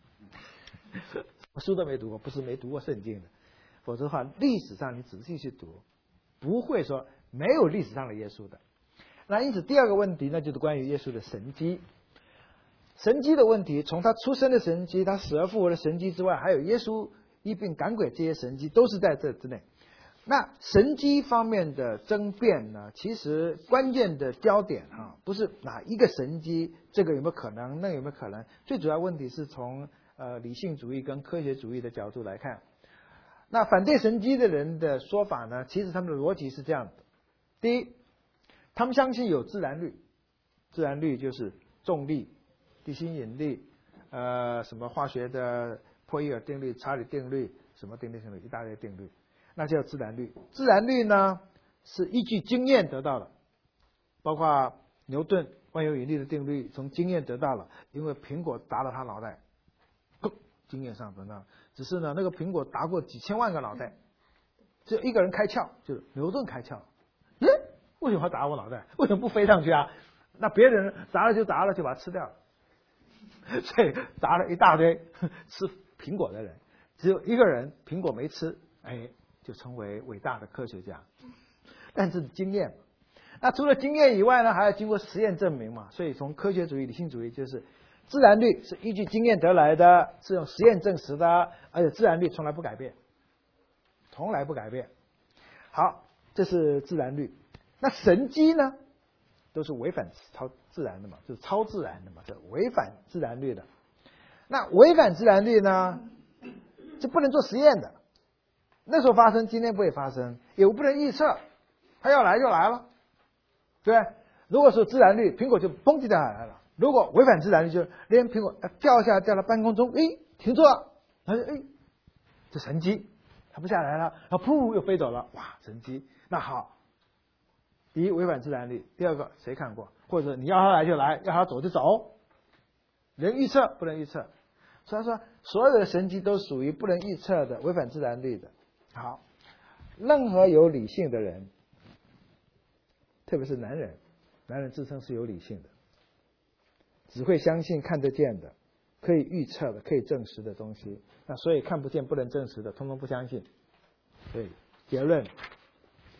A: 书都没读过，不是没读过圣经的。否则的话，历史上你仔细去读，不会说没有历史上的耶稣的。那因此第二个问题呢，就是关于耶稣的神迹。神迹的问题，从他出生的神迹，他死而复活的神迹之外，还有耶稣医病赶鬼这些神迹，都是在这之内。那神迹方面的争辩呢，其实关键的焦点啊，不是哪一个神迹，这个有没有可能，那个有没有可能，最主要问题是从呃理性主义跟科学主义的角度来看。那反对神迹的人的说法呢，其实他们的逻辑是这样的：第一，他们相信有自然律，自然律就是重力、地心引力，呃，什么化学的波义尔定律、查理定律，什么定律什么一大堆定律。那叫自然律。自然律呢是依据经验得到的，包括牛顿万有引力的定律从经验得到了，因为苹果砸了他脑袋，经验上得到。只是呢那个苹果砸过几千万个脑袋，只有一个人开窍，就是牛顿开窍。诶，为什么要砸我脑袋？为什么不飞上去啊？那别人砸了就砸了，就把它吃掉了。所以砸了一大堆吃苹果的人，只有一个人苹果没吃，哎，就成为伟大的科学家。但是经验，那除了经验以外呢，还要经过实验证明嘛。所以从科学主义、理性主义，就是自然律是依据经验得来的，是用实验证实的，而且自然律从来不改变，从来不改变。好，这是自然律。那神迹呢，都是违反超自然的嘛，就是超自然的嘛，这违反自然律的。那违反自然律呢，是不能做实验的。那时候发生，今天不会发生，也不能预测，它要来就来了，对不对？如果是自然律，苹果就嘣就掉下来了；如果违反自然律，就连苹果掉下掉到半空中，哎，停住了，然后哎，这神迹，它不下来了，然后噗又飞走了，哇，神迹。那好，第一违反自然律，第二个谁看过？或者你要它来就来，要它走就走，能预测不能预测。所以说，所有的神迹都属于不能预测的，违反自然律的。好，任何有理性的人，特别是男人，男人自称是有理性的，只会相信看得见的、可以预测的、可以证实的东西。那所以看不见、不能证实的，通通不相信。所以结论，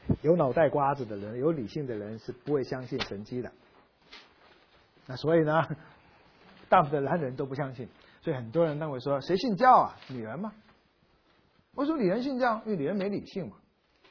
A: 有脑袋瓜子的人，有理性的人是不会相信神迹的。那所以呢，大部分男人都不相信，所以很多人认为说，谁信教啊？女人嘛。为什么女人信教？因为女人没理性嘛。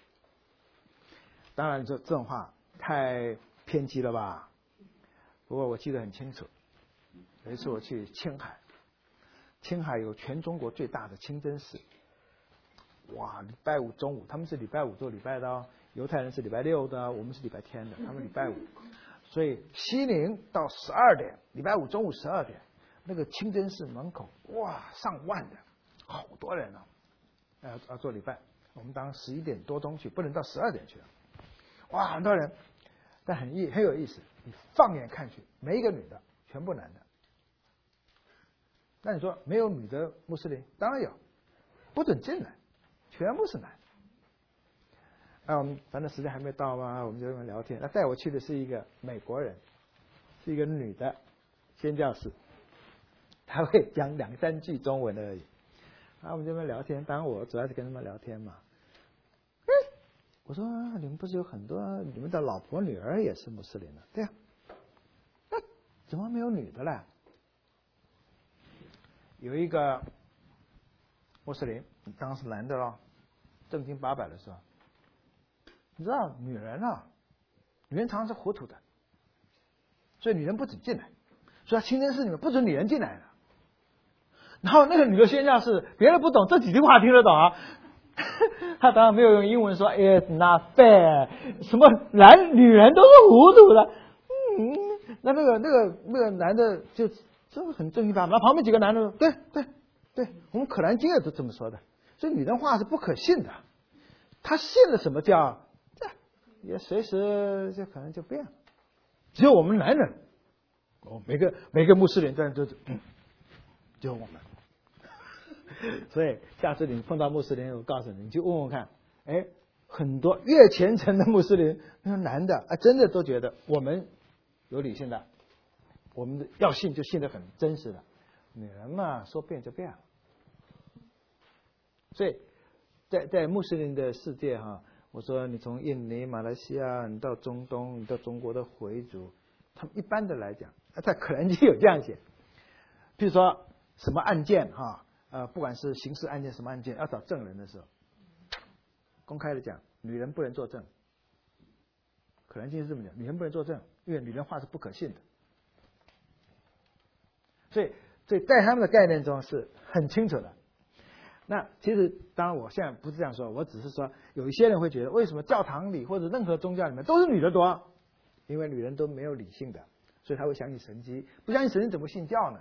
A: 当然这这种话太偏激了吧？不过我记得很清楚，有一次我去青海，青海有全中国最大的清真寺。哇，礼拜五中午，他们是礼拜五做礼拜的哦，犹太人是礼拜六的，我们是礼拜天的，他们礼拜五。所以西宁到十二点，礼拜五中午十二点，那个清真寺门口，哇，上万人，好多人啊，要要做礼拜。我们当十一点多钟去，不能到十二点去了。哇，很多人，但很意很有意思。你放眼看去，没一个女的，全部男的。那你说没有女的穆斯林？当然有，不准进来，全部是男的。那我们反正时间还没到嘛，我们就跟他聊天。那带我去的是一个美国人，是一个女的宣教士，她会讲两三句中文而已。然后我们这边聊天，当然我主要是跟他们聊天嘛。我说你们不是有很多你们的老婆女儿也是穆斯林的？对呀、啊，那怎么没有女的嘞？有一个穆斯林，当时男的咯，正经八百的时候。你知道女人啊，女人常常是糊涂的，所以女人不准进来，所以清真寺里面不准女人进来的。然后那个女的宣教士，别的不懂，这几句话听得懂啊。他当然没有用英文说 "It's not fair"， 什么男女人都是糊涂的。嗯，那那个那个那个男的就真的很正经八百，那旁边几个男的说对对对，我们可兰经也都这么说的，所以女人话是不可信的。他信了什么教？也随时就可能就变了。只有我们男人，哦，每个每个穆斯林在这都，嗯，只有我们。所以下次你碰到穆斯林，我告诉你，你就问问看，哎，很多越虔诚的穆斯林，那个男的啊，真的都觉得我们有理性的，我们要信就信得很真实的。女人嘛，说变就变了。所以在在穆斯林的世界哈。我说你从印尼、马来西亚，你到中东，你到中国的回族，他们一般的来讲，在可兰经有这样写，比如说什么案件哈，呃，不管是刑事案件什么案件，要找证人的时候，公开的讲，女人不能作证。可兰经是这么讲，女人不能作证，因为女人话是不可信的。所以，所以在他们的概念中是很清楚的。那其实当然我现在不是这样说，我只是说有一些人会觉得，为什么教堂里或者任何宗教里面都是女的多？因为女人都没有理性的，所以他会相信神迹，不相信神迹怎么信教呢？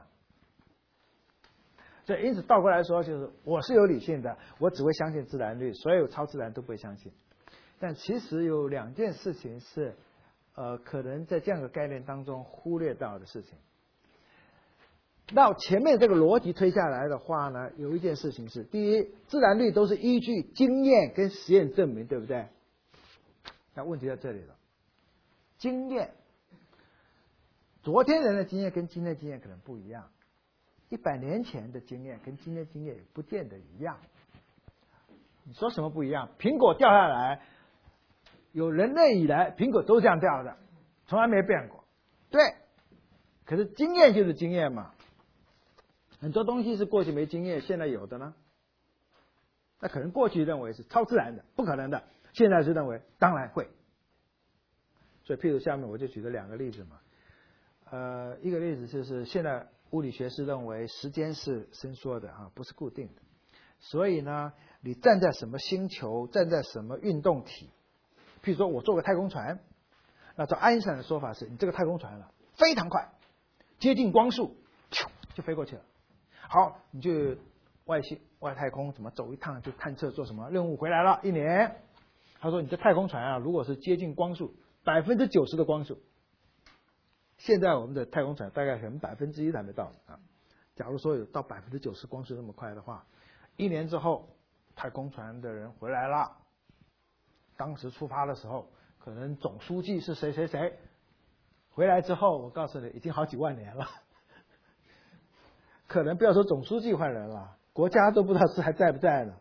A: 所以因此倒过来说，就是我是有理性的，我只会相信自然律，所有超自然都不会相信。但其实有两件事情是呃可能在这样的概念当中忽略到的事情。到前面这个逻辑推下来的话呢，有一件事情是：第一，自然律都是依据经验跟实验证明，对不对？那问题在这里了，经验，昨天人的经验跟今天的经验可能不一样，一百年前的经验跟今天的经验也不见得一样。你说什么不一样？苹果掉下来，有人类以来，苹果都这样掉的，从来没变过。对，可是经验就是经验嘛。很多东西是过去没经验，现在有的呢。那可能过去认为是超自然的，不可能的，现在是认为当然会。所以，譬如下面我就举了两个例子嘛。呃，一个例子就是现在物理学是认为时间是伸缩的啊，不是固定的。所以呢，你站在什么星球，站在什么运动体，譬如说我坐个太空船，那照爱因斯坦的说法是，你这个太空船了非常快，接近光速，就飞过去了。好，你就外星外太空怎么走一趟，就探测做什么任务回来了，一年。他说你这太空船啊，如果是接近光速，百分之九十的光速，现在我们的太空船大概可能百分之一还没到啊。假如说有到百分之九十光速那么快的话，一年之后太空船的人回来了，当时出发的时候，可能总书记是谁谁谁，回来之后，我告诉你，已经好几万年了。可能不要说总书记换人了，国家都不知道是还在不在呢。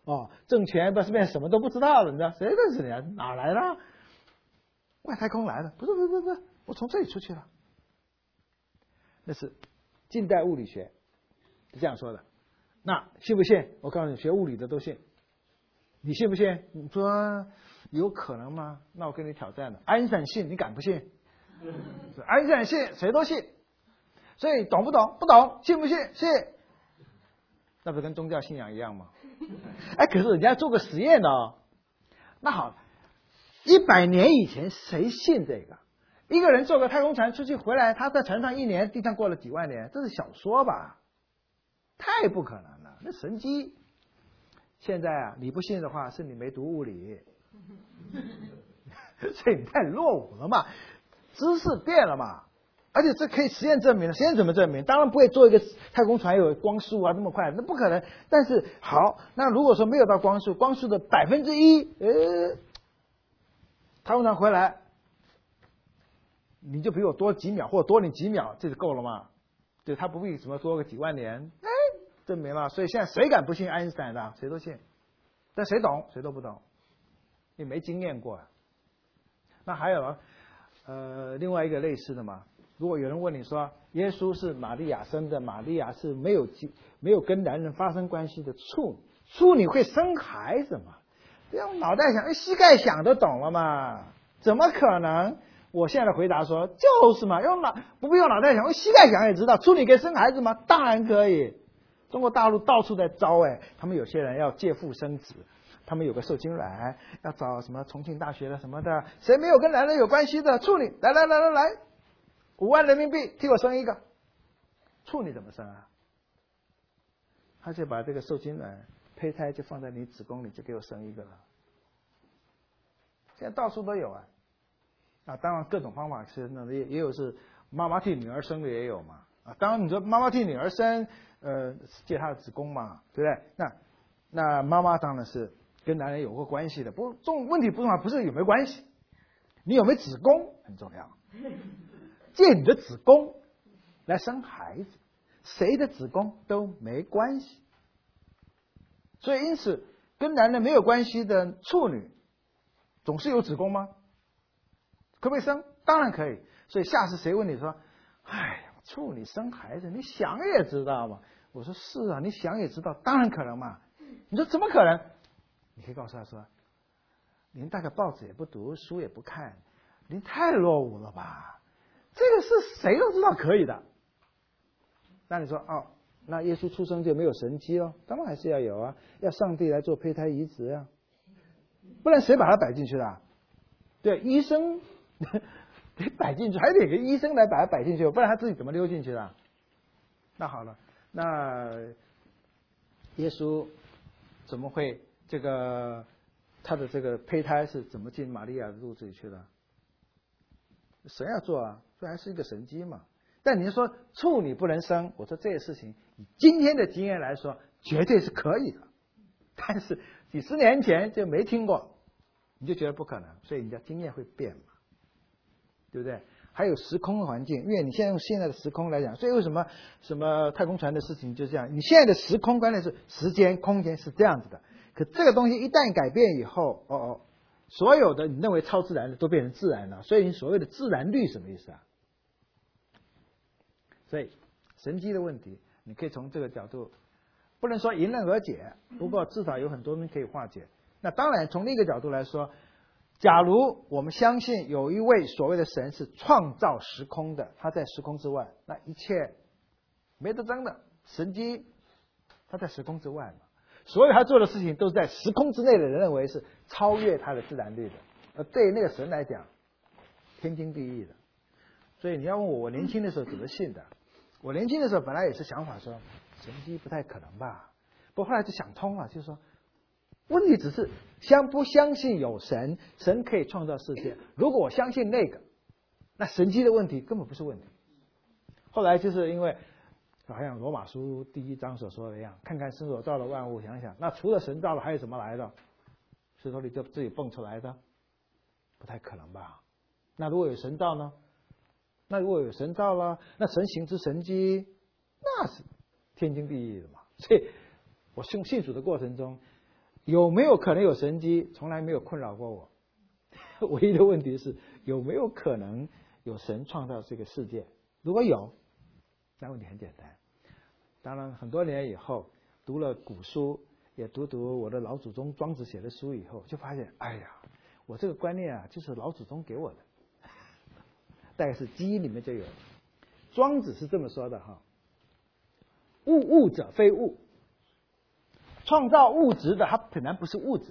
A: 哦，政权不是变什么都不知道了，你知道谁认识你啊？哪来的？外太空来的？不是不是不是不是，我从这里出去了。那是近代物理学是这样说的。那信不信？我告诉你，学物理的都信。你信不信？你说有可能吗？那我跟你挑战了。爱因斯坦信，你敢不信？爱因斯坦信，谁都信。所以懂不懂？不懂。信不信？信。那不是跟宗教信仰一样吗？哎，可是人家做个实验的哦。那好，一百年以前谁信这个？一个人坐个太空船出去回来，他在船上一年，地上过了几万年，这是小说吧？太不可能了，那神机。现在啊，你不信的话，是你没读物理，所以你太落伍了嘛。知识变了嘛，而且这可以实验证明的。实验怎么证明？当然不会做一个太空船有光速啊那么快，那不可能。但是好，那如果说没有到光速，光速的百分之一，呃，太空船回来，你就比我多几秒，或者多你几秒，这就够了嘛？对，他不必什么多个几万年，哎，证明了。所以现在谁敢不信爱因斯坦的？谁都信。但谁懂？谁都不懂，你没经验过。那还有呃另外一个类似的嘛？如果有人问你说，耶稣是玛利亚生的，玛利亚是没有没有跟男人发生关系的处女，处女会生孩子吗？用脑袋想，膝盖想都懂了嘛？怎么可能？我现在的回答说，就是嘛，用脑不必用脑袋想，用膝盖想也知道，处女可以生孩子吗？当然可以。中国大陆到处在招哎，他们有些人要借腹生子，他们有个受精卵，要找什么重庆大学的什么的，谁没有跟男人有关系的处女，来来来来来，五万人民币替我生一个。处女怎么生啊？他就把这个受精卵胚胎就放在你子宫里，就给我生一个了。现在到处都有啊。啊，当然各种方法是那也也有是妈妈替女儿生的也有嘛。啊，当然你说妈妈替女儿生，呃，借她的子宫嘛，对不对？那那妈妈当然是跟男人有过关系的，不重问题不重要，不是有没有关系，你有没有子宫很重要。借你的子宫来生孩子，谁的子宫都没关系。所以因此跟男人没有关系的处女，总是有子宫吗？可不可以生？当然可以。所以下次谁问你说，哎呀，处女生孩子，你想也知道嘛？我说是啊，你想也知道，当然可能嘛。你说怎么可能？你可以告诉他说，您大概报纸也不读，书也不看，您太落伍了吧？这个是谁都知道可以的。那你说哦，那耶稣出生就没有神迹哦？当然还是要有啊，要上帝来做胚胎移植啊，不然谁把它摆进去的、啊？对，医生得摆进去，还得给医生来把它摆进去，不然他自己怎么溜进去的？那好了，那耶稣怎么会这个他的这个胚胎是怎么进玛利亚的肚子里去的？神要做啊，这还是一个神迹嘛。但你说处女不能生，我说这些事情以今天的经验来说，绝对是可以的。但是几十年前就没听过，你就觉得不可能，所以你的经验会变嘛，对不对？还有时空的环境，因为你现在用现在的时空来讲，所以为什么什么太空船的事情就这样？你现在的时空观念是时间、空间是这样子的，可这个东西一旦改变以后，哦哦，所有的你认为超自然的都变成自然了，所以你所谓的自然律什么意思啊？所以神迹的问题，你可以从这个角度，不能说迎刃而解，不过至少有很多东西可以化解。那当然，从另一个角度来说，假如我们相信有一位所谓的神是创造时空的，他在时空之外，那一切没得争的神迹，他在时空之外嘛，所有他做的事情都是在时空之内的人认为是超越他的自然律的，而对于那个神来讲，天经地义的。所以你要问我，我年轻的时候怎么信的？我年轻的时候本来也是想法说神迹不太可能吧，不过后来就想通了，就是说问题只是相不相信有神，神可以创造世界。如果我相信那个，那神迹的问题根本不是问题。后来就是因为好像罗马书第一章所说的一样，看看神所造的万物，想想那除了神造的还有什么来的？石头里就自己蹦出来的，不太可能吧？那如果有神造呢？那如果有神造了，那神行之神迹，那是天经地义的嘛。所以我信信主的过程中， 有没有可能有神迹，从来没有困扰过我。唯一的问题是有没有可能有神创造这个世界？如果有，那问题很简单。当然，很多年以后读了古书，也读读我的老祖宗庄子写的书以后，就发现，哎呀，我这个观念啊，就是老祖宗给我的，大概是基因里面就有。庄子是这么说的哈：物物者非物，创造物质的它本来不是物质，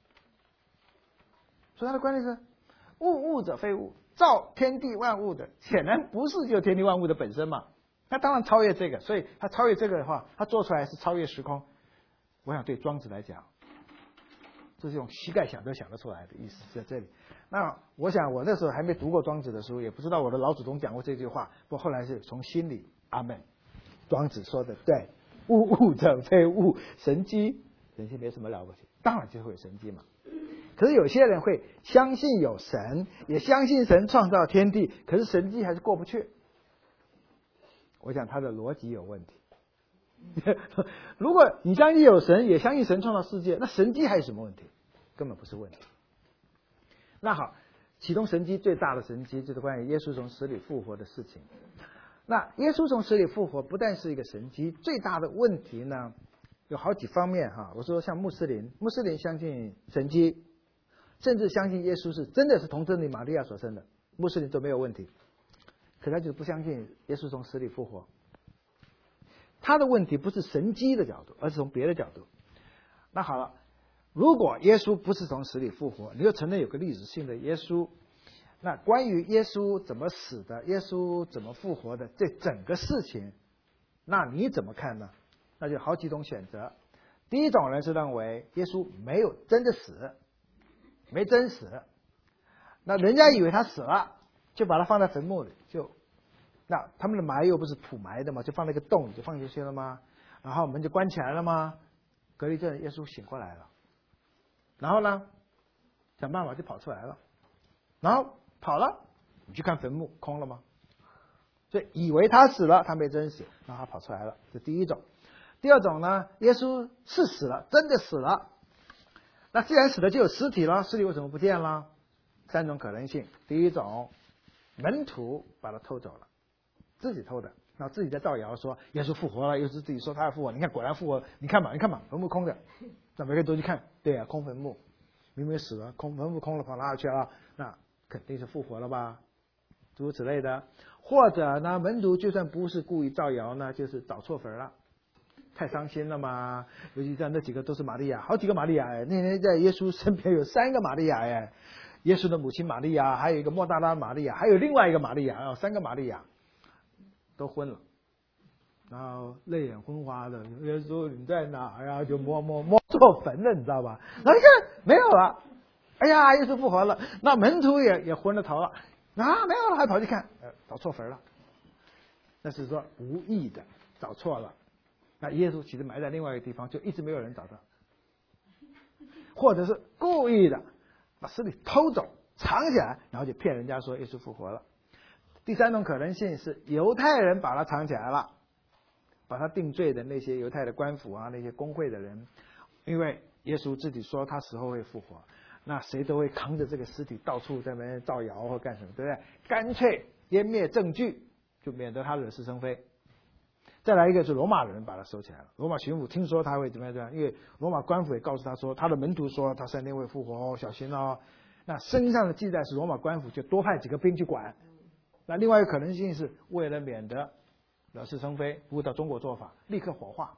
A: 所以他的观念是物物者非物，造天地万物的显然不是就天地万物的本身嘛。他当然超越这个，所以他超越这个的话，他做出来是超越时空。我想对庄子来讲，这是用膝盖想都想得出来的意思在这里。那我想我那时候还没读过庄子的书，也不知道我的老祖宗讲过这句话，不过后来是从心里阿门。庄子说的对，物物者非物，神机人性没什么了不起，当然就会有神机嘛。可是有些人会相信有神，也相信神创造天地，可是神机还是过不去。我想他的逻辑有问题。如果你相信有神，也相信神创造世界，那神机还有什么问题？根本不是问题。那好，启动神机最大的神机就是关于耶稣从死里复活的事情。那耶稣从死里复活不但是一个神机，最大的问题呢有好几方面哈。我说像穆斯林，穆斯林相信神机，甚至相信耶稣是真的是童贞女玛利亚所生的，穆斯林都没有问题。可他就是不相信耶稣从死里复活。他的问题不是神机的角度，而是从别的角度。那好了，如果耶稣不是从死里复活，你就承认有个历史性的耶稣，那关于耶稣怎么死的，耶稣怎么复活的这整个事情，那你怎么看呢？那就好几种选择。第一种人是认为耶稣没有真的死，没真死，那人家以为他死了，就把他放在坟墓里，就那他们的埋又不是土埋的嘛，就放了一个洞就放进去了吗？然后门就关起来了吗？隔离症耶稣醒过来了，然后呢想办法就跑出来了，然后跑了，你去看坟墓空了吗？所以以为他死了，他没真死，然后他跑出来了，这第一种。第二种呢，耶稣是死了，真的死了，那既然死了就有尸体了，尸体为什么不见了？三种可能性。第一种，门徒把他偷走了，自己偷的，然后自己在造谣说耶稣复活了，又是自己说他要复活，你看果然复活，你看嘛，你看嘛，坟墓空的，那每个人都去看，对啊，空坟墓，明明死了，空坟墓空了，跑哪里去了？那肯定是复活了吧，诸如此类的。或者呢，门徒就算不是故意造谣呢，就是找错坟了，太伤心了嘛。尤其像那几个都是玛利亚，好几个玛利亚哎，那天在耶稣身边有三个玛利亚哎，耶稣的母亲玛利亚，还有一个莫大拉玛利亚，还有另外一个玛利亚啊，三个玛利亚都昏了，然后泪眼昏花的，耶稣你在哪呀？就摸摸摸错坟了，你知道吧？然后一看没有了，哎呀，耶稣复活了，那门徒也也昏了头了，啊没有了，还跑去看，呃，找错坟了，那是说无意的找错了。那耶稣其实埋在另外一个地方，就一直没有人找到，或者是故意的把尸体偷走藏起来，然后就骗人家说耶稣复活了。第三种可能性是犹太人把他藏起来了，把他定罪的那些犹太的官府啊，那些公会的人，因为耶稣自己说他死后会复活，那谁都会扛着这个尸体到处在那边造谣或干什么，对不对？干脆湮灭证据，就免得他惹是生非。再来一个是罗马人把他收起来了，罗马巡抚听说他会怎么样怎么样，因为罗马官府也告诉他说，他的门徒说他三天会复活哦，小心哦。那圣经上的记载是罗马官府就多派几个兵去管。那另外一个可能性是为了免得惹是生非，不过到中国做法，立刻火化，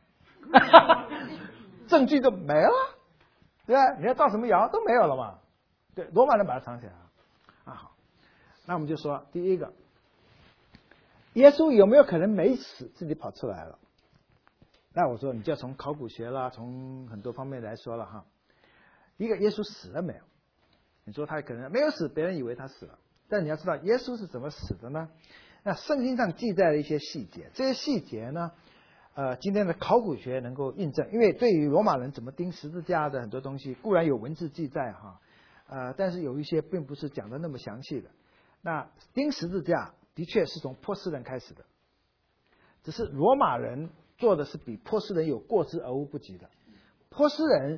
A: 证据都没了，对吧？你要造什么谣都没有了嘛。对，罗马人把它藏起来了。啊好，那我们就说第一个，耶稣有没有可能没死自己跑出来了？那我说你就要从考古学啦，从很多方面来说了哈。第一个，耶稣死了没有？你说他可能没有死，别人以为他死了。但你要知道耶稣是怎么死的呢？那圣经上记载了一些细节，这些细节呢，呃，今天的考古学能够印证，因为对于罗马人怎么钉十字架的很多东西，固然有文字记载哈，呃，但是有一些并不是讲的那么详细的。那钉十字架的确是从波斯人开始的，只是罗马人做的是比波斯人有过之而无不及的。波斯人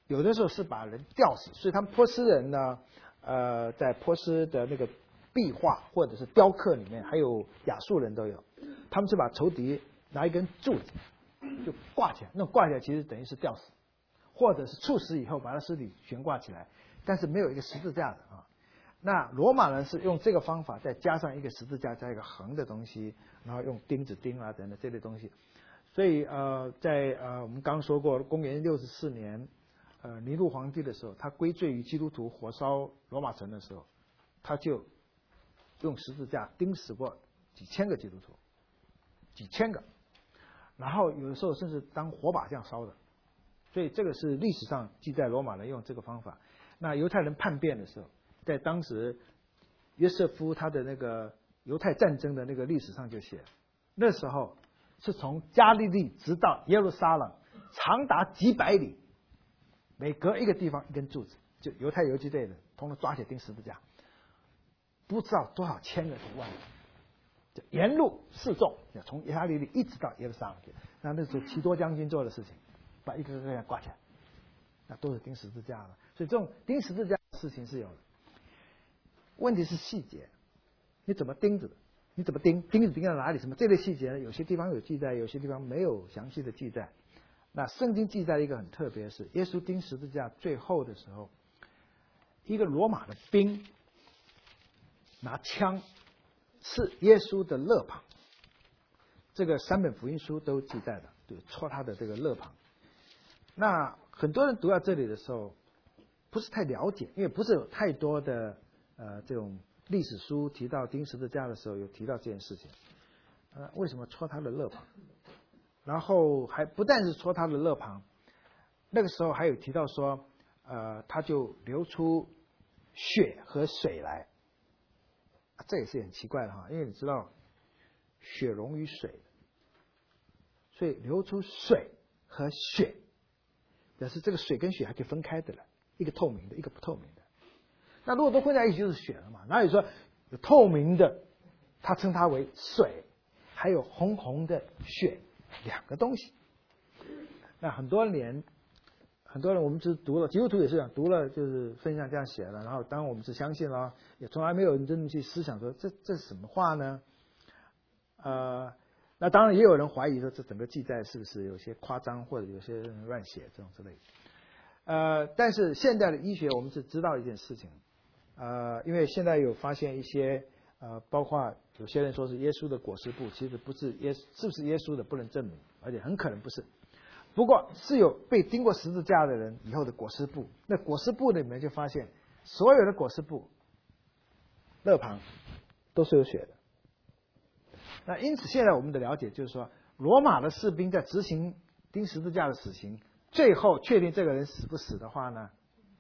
A: 有的时候是把人吊死，所以他们波斯人呢，呃，在波斯的那个壁画或者是雕刻里面，还有亚述人都有，他们是把仇敌拿一根柱子就挂起来，那种挂起来其实等于是吊死，或者是处死以后把他尸体悬挂起来，但是没有一个十字架的啊。那罗马人是用这个方法，再加上一个十字架，加一个横的东西，然后用钉子钉啊等等这类东西。所以呃，在呃我们刚说过，公元六十四年，呃尼禄皇帝的时候，他归罪于基督徒火烧罗马城的时候，他就用十字架钉死过几千个基督徒，几千个，然后有的时候甚至当火把这样烧的。所以这个是历史上记载罗马人用这个方法。那犹太人叛变的时候，在当时约瑟夫他的那个犹太战争的那个历史上就写了，那时候是从加利利直到耶路撒冷，长达几百里，每隔一个地方一根柱子，就犹太游击队的统统抓起来钉十字架，不知道多少千个万人，就沿路示众，从加利利一直到耶路撒冷去。那那时候提多将军做的事情，把一个个个挂起来，那都是钉十字架了。所以这种钉十字架的事情是有的。问题是细节，你怎么钉子？你怎么钉？钉子钉在哪里？什么这类细节呢？有些地方有记载，有些地方没有详细的记载。那圣经记载一个很特别的是，耶稣钉十字架最后的时候，一个罗马的兵拿枪刺耶稣的肋旁，这个三本福音书都记载的，对，戳他的这个肋旁。那很多人读到这里的时候，不是太了解，因为不是有太多的呃这种历史书提到钉十字架的时候有提到这件事情。呃，为什么戳他的肋旁？然后还不但是戳他的肋旁，那个时候还有提到说，呃，他就流出血和水来。啊，这也是很奇怪的哈，因为你知道血溶于水，所以流出水和血，表示这个水跟血还可以分开的了，一个透明的，一个不透明的。那如果都混在一起就是血了嘛？哪有说有透明的，他称它为水，还有红红的血，两个东西。那很多年，很多人我们是读了，基督徒也是这样，读了就是分享这样写了，然后当然我们是相信了，也从来没有人真的去思想说这这是什么话呢？呃，那当然也有人怀疑说这整个记载是不是有些夸张，或者有些人乱写这种之类的。呃，但是现代的医学我们是知道一件事情，呃，因为现在有发现一些呃，包括有些人说是耶稣的裹尸布，其实不是耶，是不是耶稣的不能证明，而且很可能不是。不过是有被钉过十字架的人以后的裹尸布，那裹尸布里面就发现所有的裹尸布肋旁都是有血的。那因此现在我们的了解就是说，罗马的士兵在执行钉十字架的死刑，最后确定这个人死不死的话呢，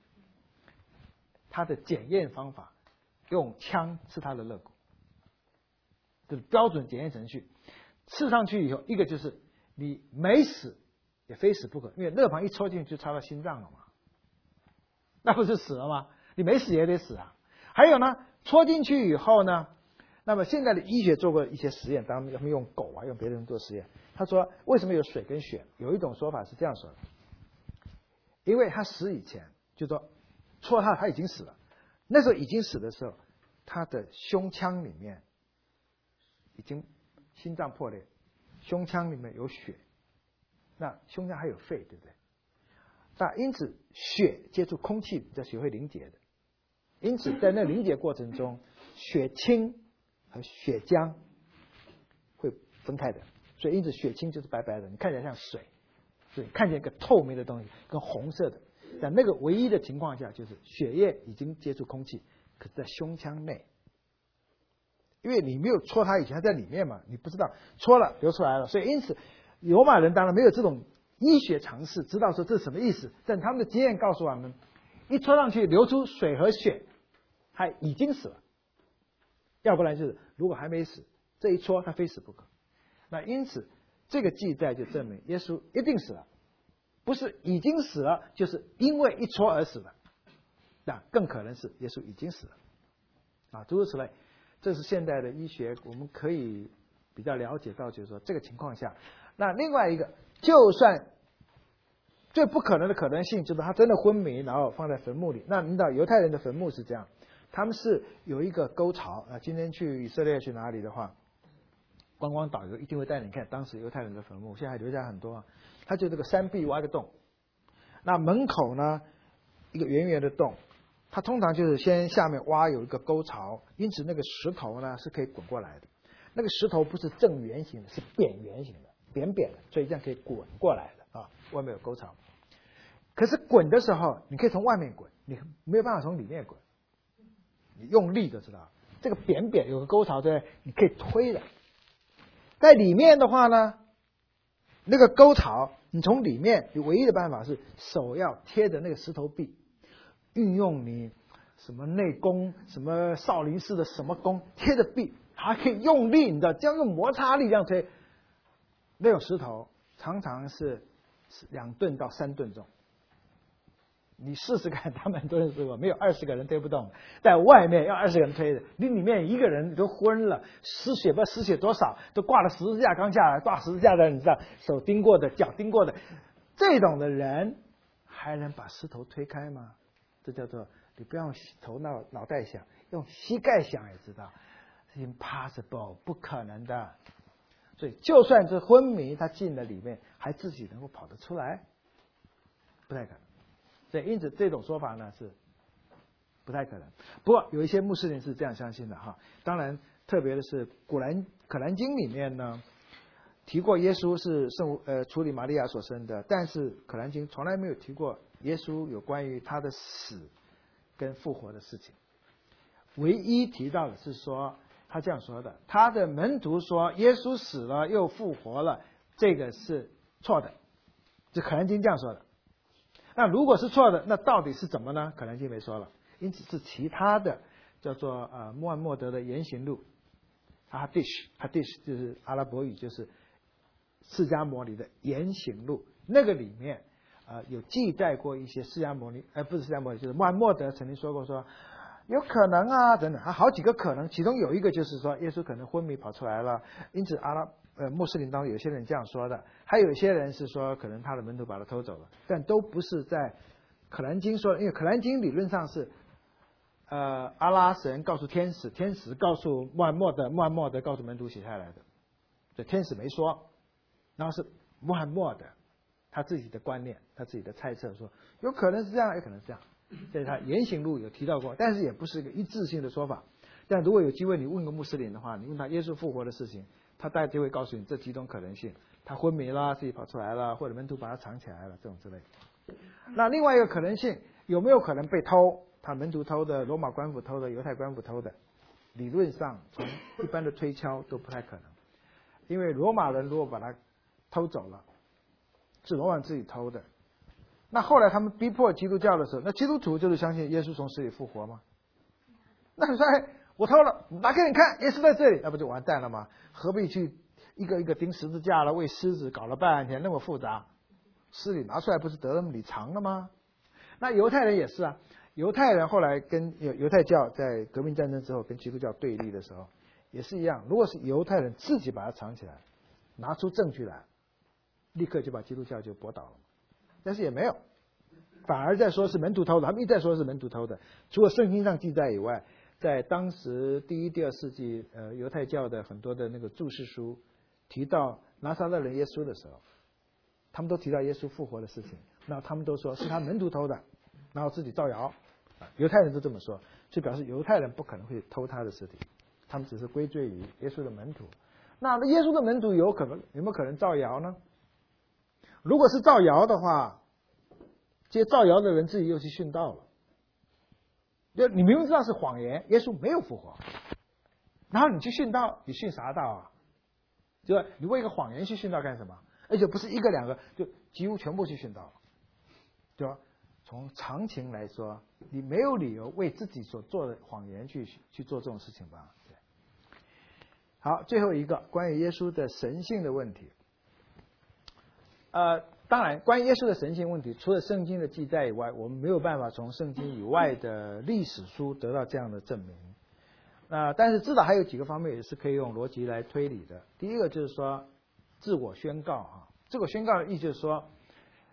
A: 他的检验方法用枪刺他的肋骨，这是标准检验程序。刺上去以后，一个就是你没死也非死不可，因为肋旁一戳进去就插到心脏了嘛，那不是死了吗？你没死也得死啊。还有呢，戳进去以后呢，那么现在的医学做过一些实验，当然他们用狗啊，用别的人做实验。他说为什么有水跟血？有一种说法是这样说的，因为他死以前就说戳他他已经死了，那时候已经死的时候，他的胸腔里面已经心脏破裂，胸腔里面有血，那胸腔还有肺，对不对？那因此血接触空气，这血会凝结的，因此在那凝结过程中，血清和血浆会分开的，所以因此血清就是白白的，你看起来像水，所以看见一个透明的东西，跟红色的。在那个唯一的情况下，就是血液已经接触空气，可是在胸腔内，因为你没有戳它以前，它在里面嘛，你不知道戳了流出来了，所以因此罗马人当然没有这种医学常识，知道说这是什么意思，但他们的经验告诉我们，一戳上去流出水和血，他已经死了，要不然就是如果还没死，这一戳他非死不可。那因此这个记载就证明耶稣一定死了，不是已经死了，就是因为一戳而死了，那更可能是耶稣已经死了啊，诸如此类。这是现代的医学我们可以比较了解到，就是说这个情况下，那另外一个，就算最不可能的可能性就是他真的昏迷，然后放在坟墓里。那你知道犹太人的坟墓是这样，他们是有一个沟槽啊。今天去以色列去哪里的话，观光导游一定会带你看当时犹太人的坟墓，现在还留下很多啊。他就这个山壁挖个洞，那门口呢一个圆圆的洞，它通常就是先下面挖有一个沟槽，因此那个石头呢是可以滚过来的。那个石头不是正圆形的，是扁圆形的，扁扁的，所以这样可以滚过来的啊。外面有沟槽，可是滚的时候你可以从外面滚，你没有办法从里面滚，你用力就知道。这个扁扁有个沟槽，对不对？你可以推的。在里面的话呢，那个沟槽你从里面，你唯一的办法是手要贴着那个石头壁，运用你什么内功，什么少林寺的什么功，贴着壁还可以用力，你知道，这样用摩擦力这样推，那种石头常常是两吨到三吨重。你试试看，他们很多人说没有二十个人推不动，在外面要二十个人推的，你里面一个人都昏了，失血不知道失血多少，都挂了十字架刚下来，挂十字架的你知道，手钉过的，脚钉过的，这种的人还能把石头推开吗？这叫做你不要用头脑脑袋想，用膝盖想也知道 ，impossible 不可能的。所以就算是昏迷，他进了里面，还自己能够跑得出来，不太可能。所以因此这种说法呢是不太可能。不过有一些穆斯林是这样相信的哈。当然，特别的是古兰可兰经里面呢提过耶稣是圣呃处理玛利亚所生的，但是可兰经从来没有提过耶稣有关于他的死跟复活的事情。唯一提到的是说他这样说的，他的门徒说耶稣死了又复活了，这个是错的，这可兰经这样说的。那如果是错的，那到底是怎么呢？可兰经没说了，因此是其他的叫做呃穆罕默德的言行录，哈迪什，哈迪什就是阿拉伯语，就是释迦牟尼的言行录，那个里面呃有记载过一些释迦牟尼，呃不是释迦牟尼，就是穆罕默德曾经说过说有可能啊等等，还好几个可能，其中有一个就是说耶稣可能昏迷跑出来了，因此阿拉呃穆斯林当中有些人这样说的，还有一些人是说可能他的门徒把他偷走了，但都不是在可兰经说的，因为可兰经理论上是呃阿拉神告诉天使，天使告诉穆罕默德，穆罕默德告诉门徒写下来的，所以天使没说，然后是穆罕默德他自己的观念，他自己的猜测说有可能是这样，也可能是这样。在他言行录有提到过，但是也不是一个一致性的说法。但如果有机会你问个穆斯林的话，你问他耶稣复活的事情，他大概就会告诉你这几种可能性：他昏迷了，自己跑出来了，或者门徒把他藏起来了，这种之类。那另外一个可能性，有没有可能被偷？他门徒偷的，罗马官府偷的，犹太官府偷的？理论上从一般的推敲都不太可能，因为罗马人如果把他偷走了，是罗马人自己偷的。那后来他们逼迫基督教的时候，那基督徒就是相信耶稣从死里复活吗？那你说，哎，我偷了，拿给你看，耶稣在这里，那不就完蛋了吗？何必去一个一个钉十字架了，为狮子搞了半天，那么复杂？尸体拿出来不是得了你偿了吗？那犹太人也是啊，犹太人后来跟犹犹太教在革命战争之后跟基督教对立的时候，也是一样。如果是犹太人自己把它藏起来，拿出证据来，立刻就把基督教就驳倒了。但是也没有，反而在说是门徒偷的，他们一再说是门徒偷的。除了圣经上记载以外，在当时第一、第二世纪，呃，犹太教的很多的那个注释书提到拿撒勒人耶稣的时候，他们都提到耶稣复活的事情，然后他们都说是他门徒偷的，然后自己造谣，犹太人都这么说，就表示犹太人不可能会偷他的尸体，他们只是归罪于耶稣的门徒。那耶稣的门徒有可能有没有可能造谣呢？如果是造谣的话，这些造谣的人自己又去殉道了。就你明明知道是谎言，耶稣没有复活，然后你去殉道，你殉啥道啊？就你为一个谎言去殉道干什么？而且不是一个两个，就几乎全部去殉道了。对吧？从常情来说，你没有理由为自己所做的谎言去去做这种事情吧？对。好，最后一个关于耶稣的神性的问题。呃，当然，关于耶稣的神性问题，除了圣经的记载以外，我们没有办法从圣经以外的历史书得到这样的证明。那、呃、但是至少还有几个方面也是可以用逻辑来推理的。第一个就是说，自我宣告啊，自我宣告的意思就是说，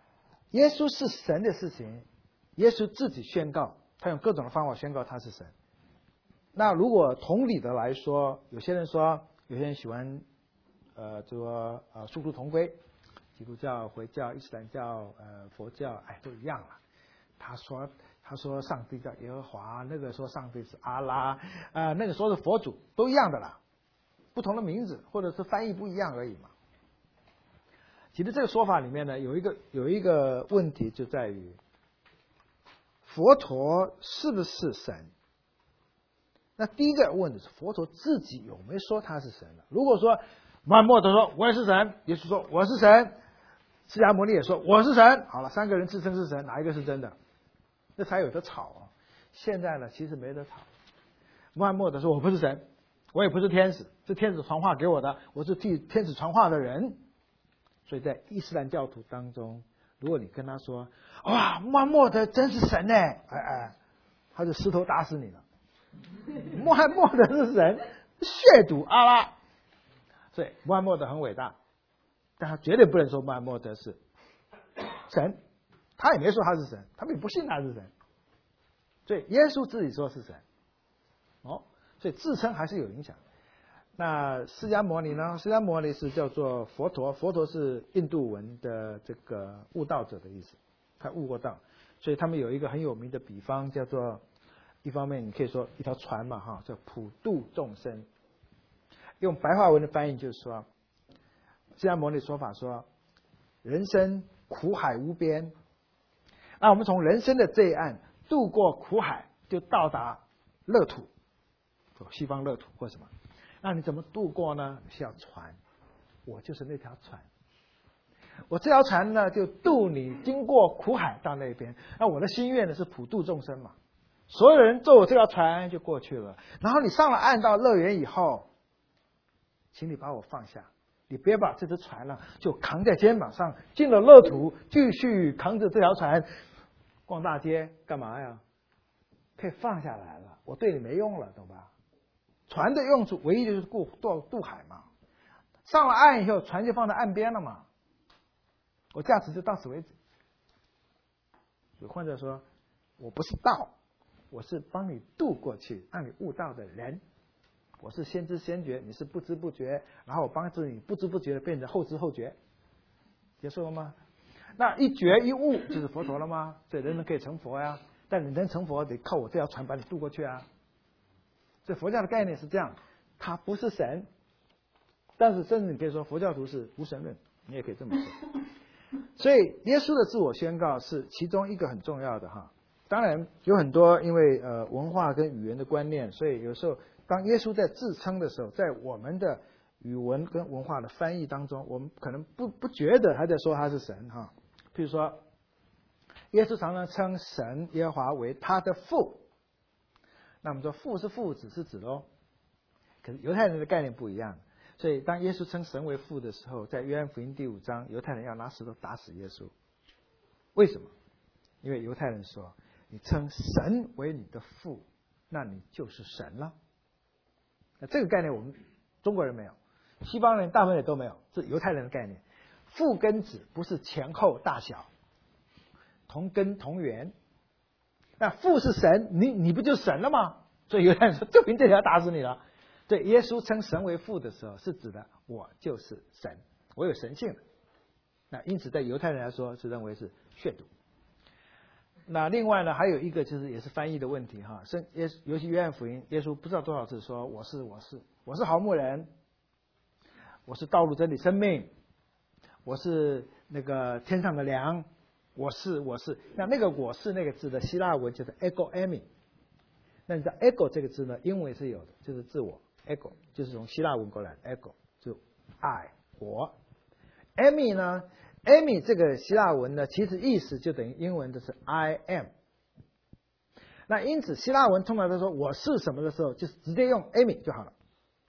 A: 耶稣是神的事情，耶稣自己宣告，他用各种的方法宣告他是神。那如果同理的来说，有些人说，有些人喜欢，呃，这个呃殊途同归，基督教、回教、伊斯兰教、呃佛教，哎，都一样了。他说，他说上帝叫耶和华，那个说上帝是阿拉，啊、呃，那个说是佛祖，都一样的啦，不同的名字或者是翻译不一样而已嘛。其实这个说法里面呢，有一个有一个问题就在于，佛陀是不是神？那第一个问的是佛陀自己有没有说他是神了？如果说穆罕默德说我也是神，耶稣说我是神，释迦牟尼也说我是神，好了，三个人自称是神，哪一个是真的？这才有得吵啊！现在呢，其实没得吵。穆罕默德说我不是神，我也不是天使，是天使传话给我的，我是替天使传话的人。所以在伊斯兰教徒当中，如果你跟他说哇，穆罕默德真是神呢，哎哎，他就石头打死你了。穆罕默德是神，亵渎阿拉。所以穆罕默德很伟大，但他绝对不能说穆罕默德是神，他也没说他是神，他们也不信他是神。所以耶稣自己说是神，哦，所以自称还是有影响。那释迦牟尼呢？释迦牟尼是叫做佛陀，佛陀是印度文的这个悟道者的意思，他悟过道，所以他们有一个很有名的比方，叫做一方面你可以说一条船嘛，哈，叫普度众生。用白话文的翻译就是说，释迦牟尼说法说，人生苦海无边，那我们从人生的这一岸渡过苦海，就到达乐土，西方乐土或什么。那你怎么渡过呢？需要船，我就是那条船。我这条船呢，就渡你经过苦海到那边。那我的心愿呢是普度众生嘛，所有人坐我这条船就过去了。然后你上了岸到乐园以后，请你把我放下，你别把这只船呢就扛在肩膀上，进了乐土，继续扛着这条船逛大街干嘛呀？可以放下来了，我对你没用了，懂吧？船的用处唯一就是过渡渡海嘛，上了岸以后，船就放在岸边了嘛，我价值就到此为止。换者说，我不是道，我是帮你渡过去，让你悟道的人。我是先知先觉，你是不知不觉，然后我帮助你不知不觉的变成后知后觉，结束了吗？那一觉一悟就是佛陀了吗？所以人人可以成佛呀，但你能成佛得靠我这条船把你渡过去啊。所以佛教的概念是这样，他不是神，但是甚至你可以说佛教徒是无神论，你也可以这么说。所以耶稣的自我宣告是其中一个很重要的哈。当然有很多因为呃文化跟语言的观念，所以有时候当耶稣在自称的时候，在我们的语文跟文化的翻译当中，我们可能不不觉得他在说他是神哈。譬如说，耶稣常常称神耶和华为他的父。那我们说父是父子是子喽，可是犹太人的概念不一样，所以当耶稣称神为父的时候，在约翰福音第五章，犹太人要拿石头打死耶稣。为什么？因为犹太人说，你称神为你的父，那你就是神了。那这个概念我们中国人没有，西方人大部分也都没有，是犹太人的概念。父跟子不是前后大小，同根同源。那父是神，你你不就神了吗？所以犹太人说，就凭这条打死你了。对，耶稣称神为父的时候，是指的我就是神，我有神性的。那因此，在犹太人来说，是认为是亵渎。那另外呢，还有一个就是也是翻译的问题哈，圣耶尤其约翰福音，耶稣不知道多少次说我是我是我是好牧人，我是道路真理生命，我是那个天上的粮。我是我是，那那个我是那个字的希腊文就是 ego eimi。那你知道 ego 这个字呢，英文是有的，就是自我 ego， 就是从希腊文过来的 ego， 就 I 我。eimi 呢 ，eimi 这个希腊文呢，其实意思就等于英文的是 I am。那因此希腊文通常都说我是什么的时候，就是直接用 eimi 就好了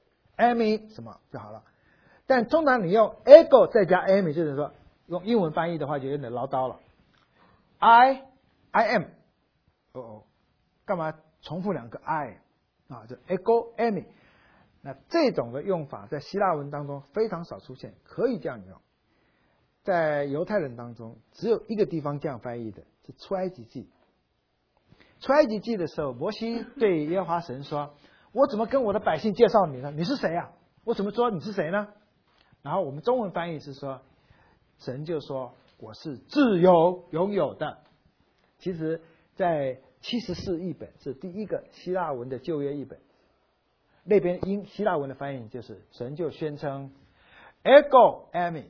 A: ，eimi 什么就好了。但通常你用 ego 再加 eimi， 就是说用英文翻译的话就有点唠叨了。I I am， 哦哦，干嘛重复两个 I 啊？就 ego eimi。那这种的用法在希腊文当中非常少出现，可以这样用。 在犹太人当中，只有一个地方这样翻译的，是出埃及记。出埃及记的时候，摩西对耶和华神说：“我怎么跟我的百姓介绍你呢？你是谁啊？我怎么说你是谁呢？”然后我们中文翻译是说，神就说：“我是自由拥有的。”其实，在七十四译本是第一个希腊文的旧约译本，那边英希腊文的翻译就是神就宣称 ：“Ego eimi,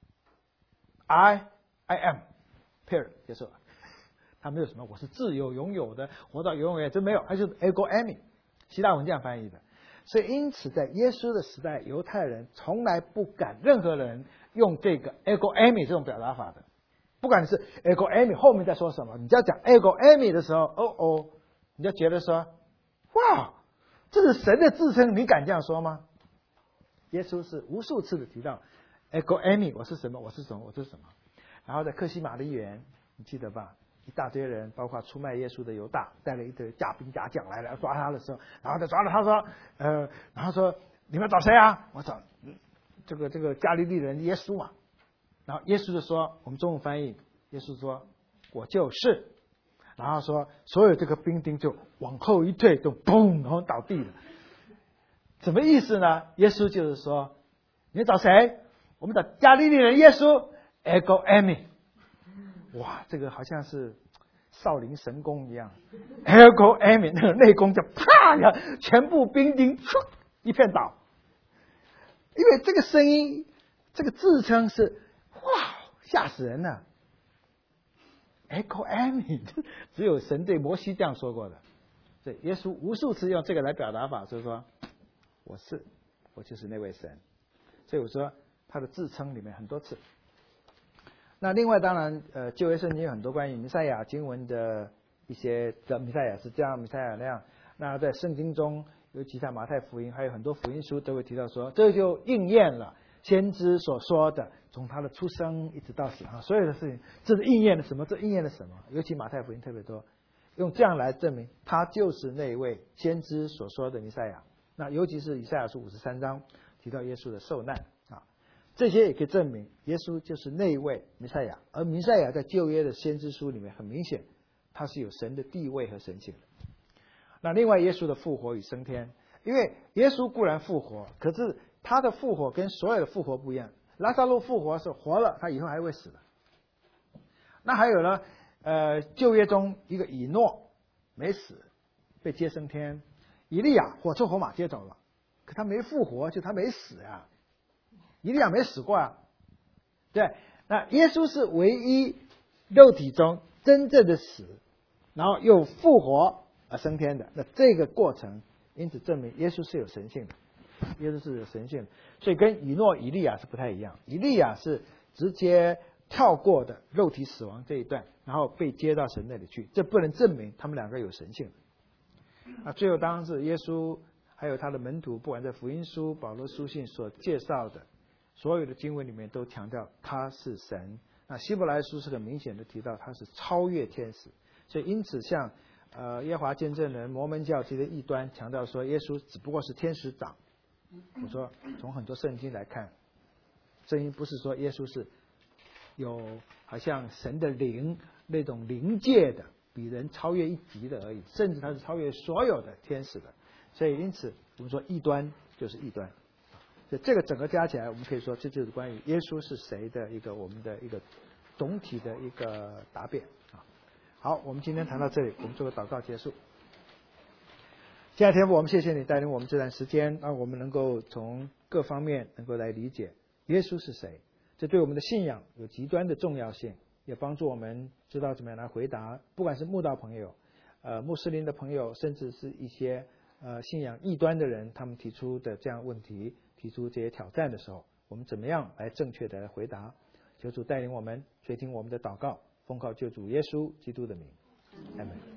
A: I I am。” period 结束了。他没有什么我是自由拥有的，活到永远，这没有，他就是 Ego eimi， 希腊文这样翻译的。所以因此，在耶稣的时代，犹太人从来不敢任何人用这个 Ego eimi 这种表达法的。不管你是 Ego eimi 后面在说什么，你只要讲 Ego eimi 的时候，哦哦，你就觉得说，哇，这是神的自称，你敢这样说吗？耶稣是无数次的提到 Ego eimi， 我是什么，我是什么，我是什么。然后在客西马尼园，你记得吧？一大堆人，包括出卖耶稣的犹大，带了一堆驾兵驾将来了抓他的时候，然后他抓了他说，呃，然后说你们找谁啊？我找这个这个加利利人耶稣嘛。然后耶稣就说，我们中文翻译，耶稣说我就是。然后说所有这个兵丁就往后一退，就嘣，然后倒地了。什么意思呢？耶稣就是说，你们找谁？我们找加利利人耶稣 ，Ego eimi。哇，这个好像是少林神功一样 ，Ego eimi 那个内功就啪呀，全部兵丁一片倒。因为这个声音，这个自称是哇，吓死人了。Ego eimi 只有神对摩西这样说过的，所以耶稣无数次用这个来表达法，就是说我是，我就是那位神。所以我说他的自称里面很多次。那另外当然，呃，旧约圣经有很多关于弥赛亚经文的一些的弥赛亚是这样，弥赛亚那样。那在圣经中，尤其在马太福音，还有很多福音书都会提到说，这就应验了先知所说的，从他的出生一直到死啊，所有的事情，这是应验了什么？这应验了什么？尤其马太福音特别多，用这样来证明他就是那位先知所说的弥赛亚。那尤其是以赛亚书五十三章提到耶稣的受难。这些也可以证明耶稣就是那一位弥赛亚，而弥赛亚在旧约的先知书里面很明显，他是有神的地位和神性的。那另外耶稣的复活与升天，因为耶稣固然复活，可是他的复活跟所有的复活不一样。拉撒路复活是活了，他以后还会死的。那还有呢，呃，旧约中一个以诺没死，被接升天；以利亚火车火马接走了，可他没复活，就他没死啊。以利亚没死过啊，对，那耶稣是唯一肉体中真正的死，然后又复活而升天的。那这个过程，因此证明耶稣是有神性的，耶稣是有神性的，所以跟以诺、以利亚是不太一样。以利亚是直接跳过的肉体死亡这一段，然后被接到神那里去，这不能证明他们两个有神性。那最后当然是耶稣还有他的门徒，不管在福音书、保罗书信所介绍的。所有的经文里面都强调他是神。那希伯来书是很明显的提到他是超越天使，所以因此像呃耶和华见证人、摩门教这些异端强调说耶稣只不过是天使长。我说从很多圣经来看，圣经不是说耶稣是有好像神的灵那种灵界的，比人超越一级的而已，甚至他是超越所有的天使的。所以因此我们说异端就是异端。所以这个整个加起来，我们可以说这就是关于耶稣是谁的一个我们的一个总体的一个答辩啊。好，我们今天谈到这里，我们做个祷告结束。亲爱的天父，我们谢谢你带领我们这段时间，让我们能够从各方面能够来理解耶稣是谁，这对我们的信仰有极端的重要性，也帮助我们知道怎么样来回答，不管是慕道朋友、呃穆斯林的朋友，甚至是一些呃信仰异端的人，他们提出的这样问题。提出这些挑战的时候，我们怎么样来正确的来回答？求主带领我们，垂听我们的祷告，奉靠救主耶稣基督的名，阿们。